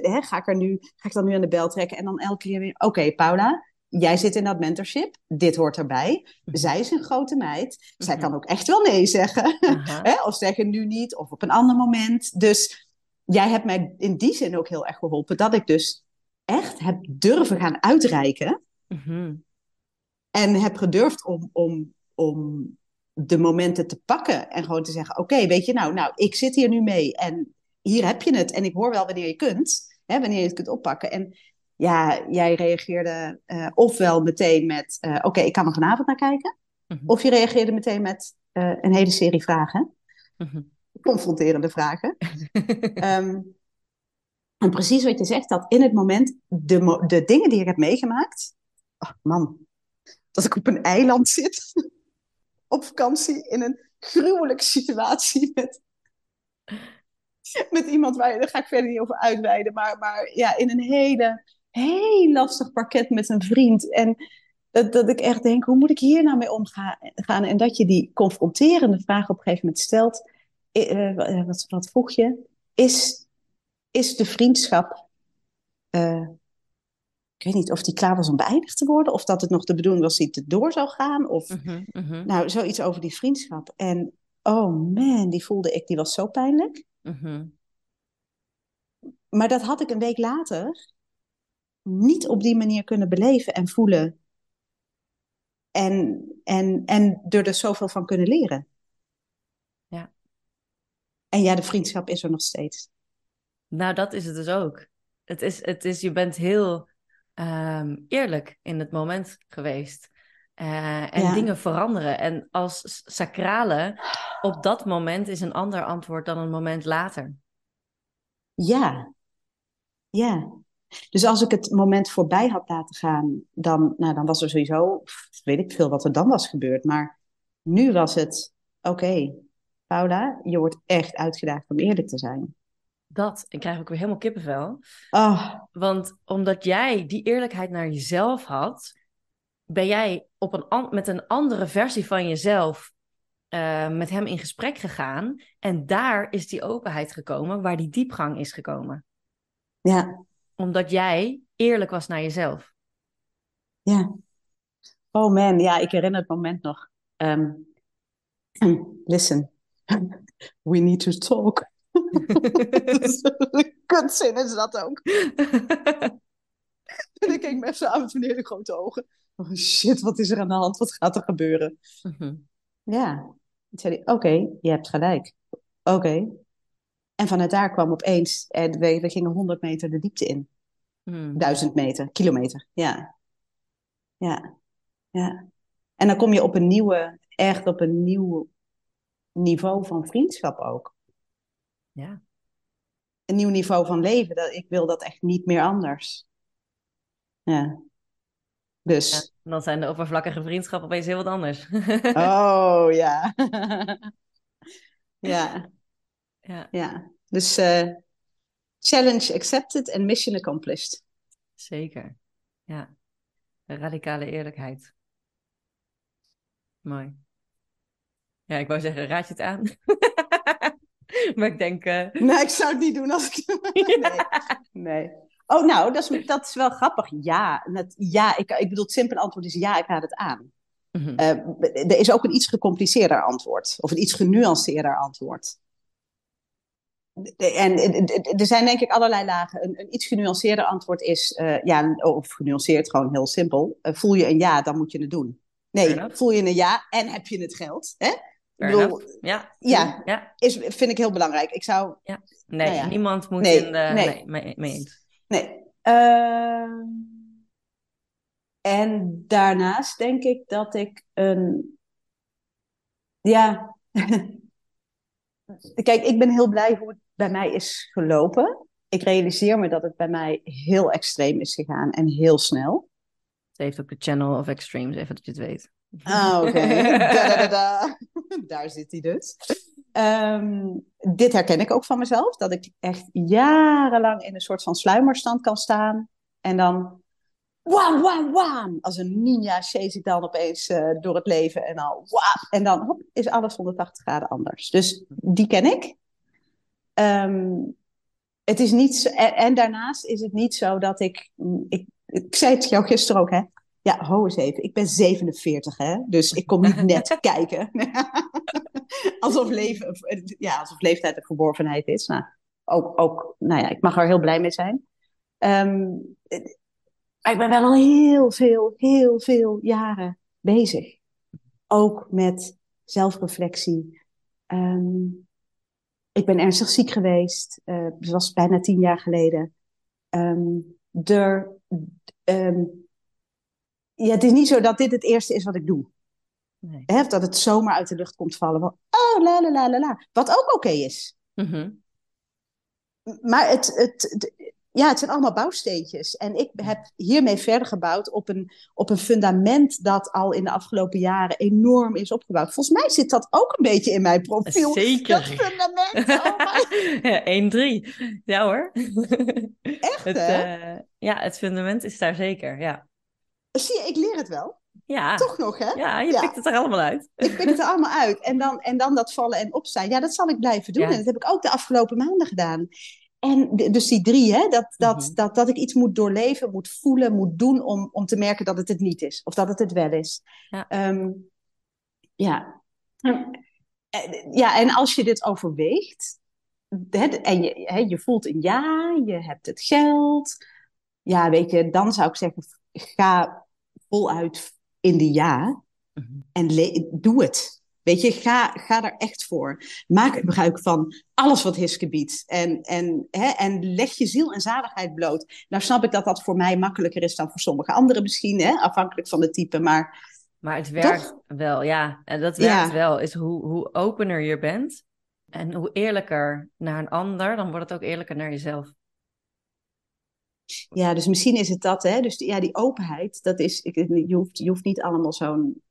ga ik dan nu aan de bel trekken? En dan elke keer weer, oké, Paula, jij zit in dat mentorship, dit hoort erbij. Zij is een grote meid, zij kan ook echt wel nee zeggen. Aha. Of zeggen nu niet, of op een ander moment. Dus jij hebt mij in die zin ook heel erg geholpen, dat ik dus echt heb durven gaan uitreiken. Mhm. En heb gedurfd om de momenten te pakken. En gewoon te zeggen, oké, weet je, nou, ik zit hier nu mee. En hier heb je het. En ik hoor wel wanneer je kunt. Hè, wanneer je het kunt oppakken. En ja, jij reageerde ofwel meteen met, oké, ik kan er vanavond naar kijken. Mhm. Of je reageerde meteen met een hele serie vragen. Mhm. Confronterende vragen. Um, en precies wat je zegt, dat in het moment de dingen die ik heb meegemaakt. Oh man, dat ik op een eiland zit, op vakantie, in een gruwelijke situatie met iemand daar ga ik verder niet over uitweiden, maar ja, in een heel lastig parket met een vriend. En dat ik echt denk, hoe moet ik hier nou mee omgaan? En dat je die confronterende vraag op een gegeven moment stelt, wat vroeg je? Is de vriendschap, uh, ik weet niet of die klaar was om beëindigd te worden, of dat het nog de bedoeling was dat het door zou gaan, of Mhm. Mhm. nou, zoiets over die vriendschap. En oh man, die voelde ik, die was zo pijnlijk. Mhm. Maar dat had ik een week later niet op die manier kunnen beleven en voelen. En er dus zoveel van kunnen leren. Ja. En ja, de vriendschap is er nog steeds. Nou, dat is het dus ook. Je bent heel eerlijk in het moment geweest. En Ja, dingen veranderen. En als sacrale, op dat moment is een ander antwoord dan een moment later. ja, ja. Dus als ik het moment voorbij had laten gaan, dan was er sowieso, weet ik veel wat er dan was gebeurd. Maar nu was het, oké, Paula, je wordt echt uitgedaagd om eerlijk te zijn. Dat, ik krijg ook weer helemaal kippenvel. Oh, Want omdat jij die eerlijkheid naar jezelf had, ben jij met een andere versie van jezelf met hem in gesprek gegaan. En daar is die openheid gekomen, waar die diepgang is gekomen. ja, Omdat jij eerlijk was naar jezelf. ja. Oh man, ja, ik herinner het moment nog. Um, listen, we need to talk. Een kutzin is dat ook. En ik keek me even aan met mijn hele grote ogen. Oh shit, wat is er aan de hand? Wat gaat er gebeuren? Mhm. Ja, toen zei hij, oké, je hebt gelijk. Oké. En vanuit daar kwam opeens, we gingen 100 meter de diepte in. Mhm. 1000 meter, kilometer. Ja, ja, ja. En dan kom je echt op een nieuw niveau van vriendschap ook. Ja. Een nieuw niveau van leven. Ik wil dat echt niet meer anders. Ja, Ja, dus. dan zijn de oppervlakkige vriendschappen opeens heel wat anders. Oh ja. Ja, Ja, ja. Dus challenge accepted en mission accomplished. zeker. Ja, radicale eerlijkheid. Mooi. Ja, ik wou zeggen, raad je het aan? Maar ik denk... Nee, ik zou het niet doen als ik... Nee, nee. Oh, nou, dat is wel grappig. Ja, ik bedoel, het simpele antwoord is ja, ik raad het aan. Mhm. Er is ook een iets gecompliceerder antwoord. Of een iets genuanceerder antwoord. En er zijn denk ik allerlei lagen. Een iets genuanceerder antwoord is, of genuanceerd, gewoon heel simpel. Voel je een ja, dan moet je het doen. Fair Nee, enough. voel je een ja en heb je het geld. Hè? Ik Fair enough. bedoel, Ja, true. ja, Ja, vind ik heel belangrijk. Ik zou, ja. nou Nee, ja, niemand moet in nee, de... Nee, nee, mee eens. nee. En daarnaast denk ik dat ik ja, kijk, ik ben heel blij hoe het bij mij is gelopen. Ik realiseer me dat het bij mij heel extreem is gegaan en heel snel. Ze heeft ook de Channel of Extremes, even dat je het weet. Ah, oké. Da. Daar zit hij dus. Dit herken ik ook van mezelf. Dat ik echt jarenlang in een soort van sluimerstand kan staan. En dan wam, wam, wam. Als een ninja chase ik dan opeens door het leven. En dan wam. En dan hop, is alles 180 graden anders. Dus die ken ik. Ehm, Het is niet en daarnaast is het niet zo dat ik zei het jou gisteren ook, hè? Ja, ho eens even. Ik ben 47, hè? Dus ik kom niet net kijken. alsof leeftijd een verworvenheid is. Nou, nou ja, ik mag er heel blij mee zijn. Maar ik ben wel al heel veel jaren bezig. Ook met zelfreflectie. Ik ben ernstig ziek geweest. Dat was bijna 10 jaar geleden. Um, er, het is niet zo dat dit het eerste is wat ik doe. Nee. Hè? Dat het zomaar uit de lucht komt vallen. Van, oh, la la la la la. Wat ook oké is. Mm-hmm. Maar het zijn allemaal bouwsteentjes. En ik heb hiermee verder gebouwd op een fundament dat al in de afgelopen jaren enorm is opgebouwd. Volgens mij zit dat ook een beetje in mijn profiel. Zeker. Dat fundament. Oh my. 1-3. Ja hoor. Echt, hè? Het fundament is daar zeker, ja. Zie je, ik leer het wel. Ja. Toch nog, hè? Ja, je pikt Ja. het er allemaal uit. Ik pik het er allemaal uit. En dan dat vallen en opstaan. Ja, dat zal ik blijven doen. En Ja. dat heb ik ook de afgelopen maanden gedaan. En dus die 3, hè, dat ik iets moet doorleven, moet voelen, moet doen om te merken dat het niet is. Of dat het wel is. Ja. Ja. Ja, en als je dit overweegt, hè, en je voelt een ja, je hebt het geld. Ja, weet je, dan zou ik zeggen, ga voluit in de ja. En doe het. Weet je, ga er echt voor. Maak gebruik van alles wat Hiske biedt. En leg je ziel en zaligheid bloot. Nou snap ik dat dat voor mij makkelijker is dan voor sommige anderen misschien. Hè? Afhankelijk van het type. Maar het werkt toch? wel, ja. En dat werkt Ja. wel. Is hoe opener je bent en hoe eerlijker naar een ander, dan wordt het ook eerlijker naar jezelf. Ja, dus misschien is het dat. Hè? Dus die openheid. Dat is, je hoeft niet allemaal zo'n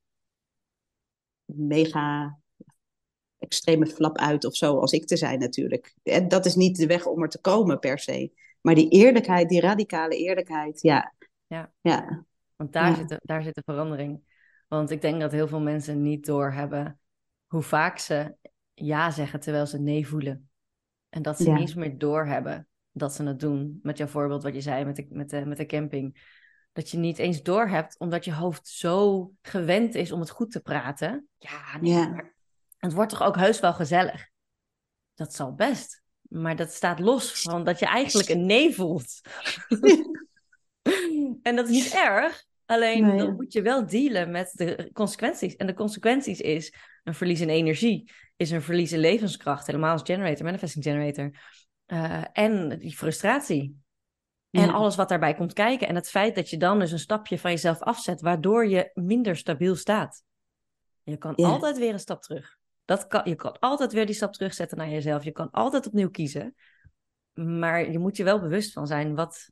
mega extreme flap uit of zo als ik te zijn natuurlijk. En dat is niet de weg om er te komen per se. Maar die eerlijkheid, die radicale eerlijkheid, ja. Ja. Want daar zit de verandering. Want ik denk dat heel veel mensen niet doorhebben hoe vaak ze ja zeggen terwijl ze nee voelen. En dat ze niet eens meer doorhebben dat ze het doen. Met jouw voorbeeld wat je zei met de camping. Dat je niet eens doorhebt omdat je hoofd zo gewend is om het goed te praten. Ja, nee, maar het wordt toch ook heus wel gezellig. Dat zal best. Maar dat staat los van dat je eigenlijk een nee voelt. En dat is niet erg. Alleen dan moet je wel dealen met de consequenties. En de consequenties is een verlies in energie. Is een verlies in levenskracht. Helemaal als generator, manifesting generator. En die frustratie. En alles wat daarbij komt kijken. En het feit dat je dan dus een stapje van jezelf afzet. Waardoor je minder stabiel staat. Je kan altijd weer een stap terug. Je kan altijd weer die stap terugzetten naar jezelf. Je kan altijd opnieuw kiezen. Maar je moet je wel bewust van zijn wat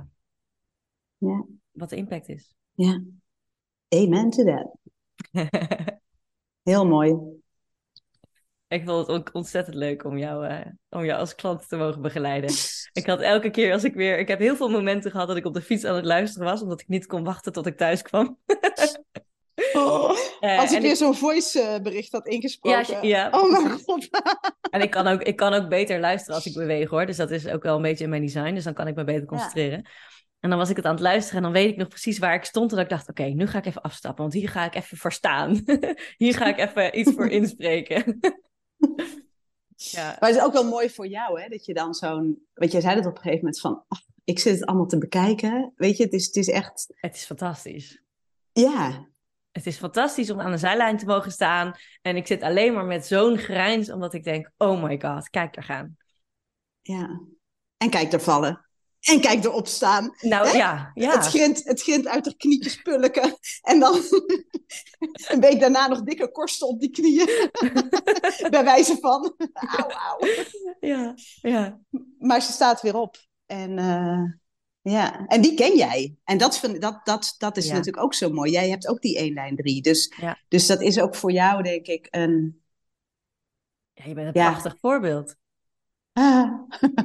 de impact is. Ja. Amen to that. Heel mooi. Ik vond het ook ontzettend leuk om jou als klant te mogen begeleiden. Ik had elke keer ik heb heel veel momenten gehad dat ik op de fiets aan het luisteren was, omdat ik niet kon wachten tot ik thuis kwam. Als ik En weer zo'n voice bericht had ingesproken. ja, Oh mijn precies. god. En ik kan ook beter luisteren als ik beweeg, hoor. Dus dat is ook wel een beetje in mijn design. Dus dan kan ik me beter Ja. concentreren. En dan was ik het aan het luisteren en dan weet ik nog precies waar ik stond. En dat ik dacht, oké, nu ga ik even afstappen, want hier ga ik even voor staan. Hier ga ik even iets voor inspreken. Ja, Maar het is ook wel mooi voor jou, hè? Dat je dan zo'n... Want jij zei het op een gegeven moment van... "Oh, ik zit het allemaal te bekijken. Weet je, het is echt... het is fantastisch. Ja, Het is fantastisch om aan de zijlijn te mogen staan. En ik zit alleen maar met zo'n grijns, omdat ik denk, oh my god, kijk er gaan. ja. En kijk er vallen. En kijk erop staan. Nou Hè? ja, Het grint uit de knietjes pulken. En dan een week daarna nog dikke korsten op die knieën. Bij wijze van. Auw, auw. ja, ja, Maar ze staat weer op. En ja, en die ken jij. En dat is ja, natuurlijk ook zo mooi. Jij hebt ook die 1 lijn 3. ja. Dus dat is ook voor jou, denk ik, een... Ja, je bent een Ja. prachtig voorbeeld. Ah.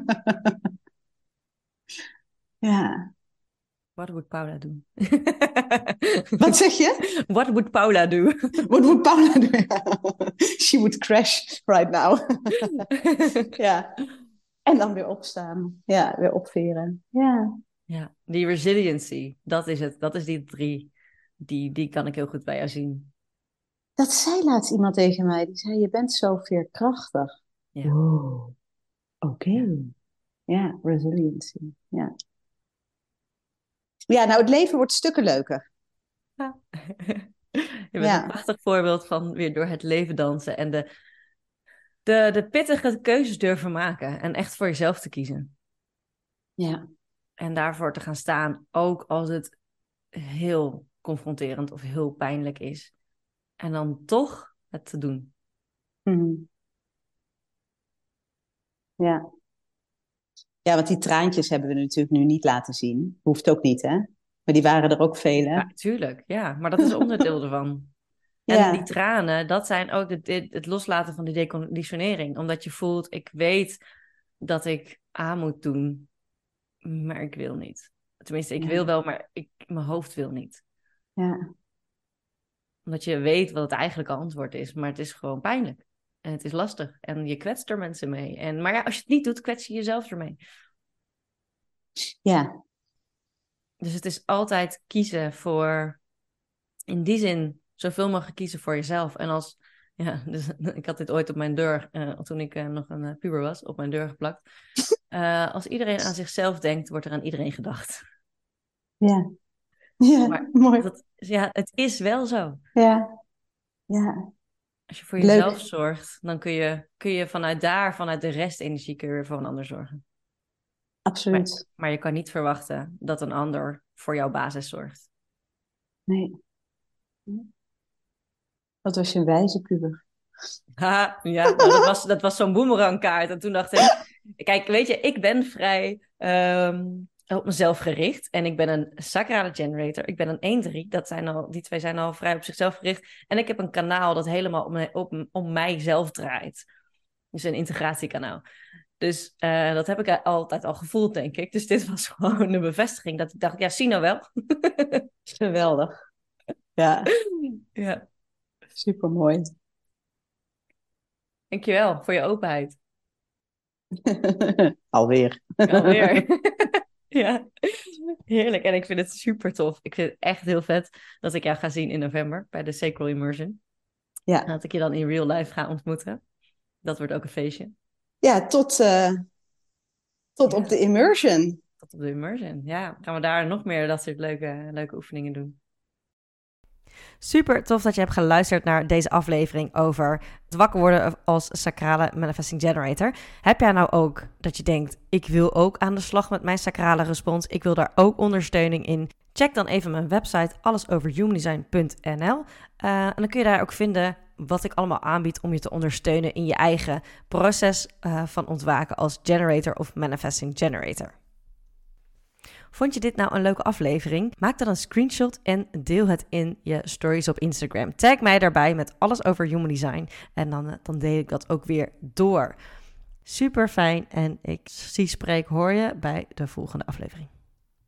Ja. What would Paula doen? Wat zeg je? What would Paula do? What would Paula do? She would crash right now. Ja. En dan weer opstaan. Ja, weer opveren. Ja. Ja, die resiliency, dat is het. Dat is die 3. Die kan ik heel goed bij jou zien. Dat zei laatst iemand tegen mij. Die zei, je bent zo veerkrachtig. Ja. Wow. Oké. Ja, resiliency. Ja. Ja, nou, het leven wordt stukken leuker. Ja. Je bent Ja. een prachtig voorbeeld van weer door het leven dansen en de pittige keuzes durven maken en echt voor jezelf te kiezen. Ja. En daarvoor te gaan staan, ook als het heel confronterend of heel pijnlijk is. En dan toch het te doen. Mhm. Ja. Ja, want die traantjes hebben we natuurlijk nu niet laten zien. Hoeft ook niet, hè? Maar die waren er ook vele. Ja, tuurlijk, ja. Maar dat is onderdeel ervan. En die Ja. tranen, dat zijn ook het loslaten van die deconditionering. Omdat je voelt, ik weet dat ik aan moet doen, maar ik wil niet. Tenminste, ik wil Ja. wel, maar mijn hoofd wil niet. Ja. Omdat je weet wat het eigenlijke antwoord is, maar het is gewoon pijnlijk. En het is lastig. En je kwetst er mensen mee. Maar ja, als je het niet doet, kwets je jezelf ermee. Ja. Dus het is altijd kiezen voor, in die zin, zoveel mogelijk kiezen voor jezelf. En als, ja, dus ik had dit ooit op mijn deur, toen ik nog een puber was, op mijn deur geplakt. Als iedereen aan zichzelf denkt, wordt er aan iedereen gedacht. Ja. Ja, Maar mooi. ja, het is wel zo. Ja. Ja. Als je voor jezelf Leuk. zorgt, dan kun je vanuit de restenergie kun je weer voor een ander zorgen. Absoluut. Maar je kan niet verwachten dat een ander voor jouw basis zorgt. Nee. Wat was je een wijze puber. Ha, ja, nou, dat was zo'n boemerangkaart. En toen dacht ik, kijk, weet je, ik ben vrij op mezelf gericht. En ik ben een sacrale generator. Ik ben een 1-3. Die twee zijn al vrij op zichzelf gericht. En ik heb een kanaal dat helemaal om mijzelf draait. Dus een integratiekanaal. Dus dat heb ik altijd al gevoeld, denk ik. Dus dit was gewoon een bevestiging dat ik dacht, ja, zie nou wel. Geweldig. Ja, Ja, supermooi. dankjewel voor je openheid. Alweer. Alweer. Ja, heerlijk. En ik vind het super tof. Ik vind het echt heel vet dat ik jou ga zien in november bij de Sacral Immersion. Ja, En dat ik je dan in real life ga ontmoeten. Dat wordt ook een feestje. ja tot Ja. op de immersion. Tot op de immersion. Ja, gaan we daar nog meer dat soort leuke oefeningen doen. Super tof dat je hebt geluisterd naar deze aflevering over het wakker worden als sacrale manifesting generator. Heb jij nou ook dat je denkt, ik wil ook aan de slag met mijn sacrale respons. Ik wil daar ook ondersteuning in. Check dan even mijn website allesoverhumandesign.nl. En dan kun je daar ook vinden wat ik allemaal aanbied om je te ondersteunen in je eigen proces van ontwaken als generator of manifesting generator. Vond je dit nou een leuke aflevering? Maak dan een screenshot en deel het in je stories op Instagram. Tag mij daarbij met alles over human design en dan deel ik dat ook weer door. Super fijn en ik hoor je bij de volgende aflevering.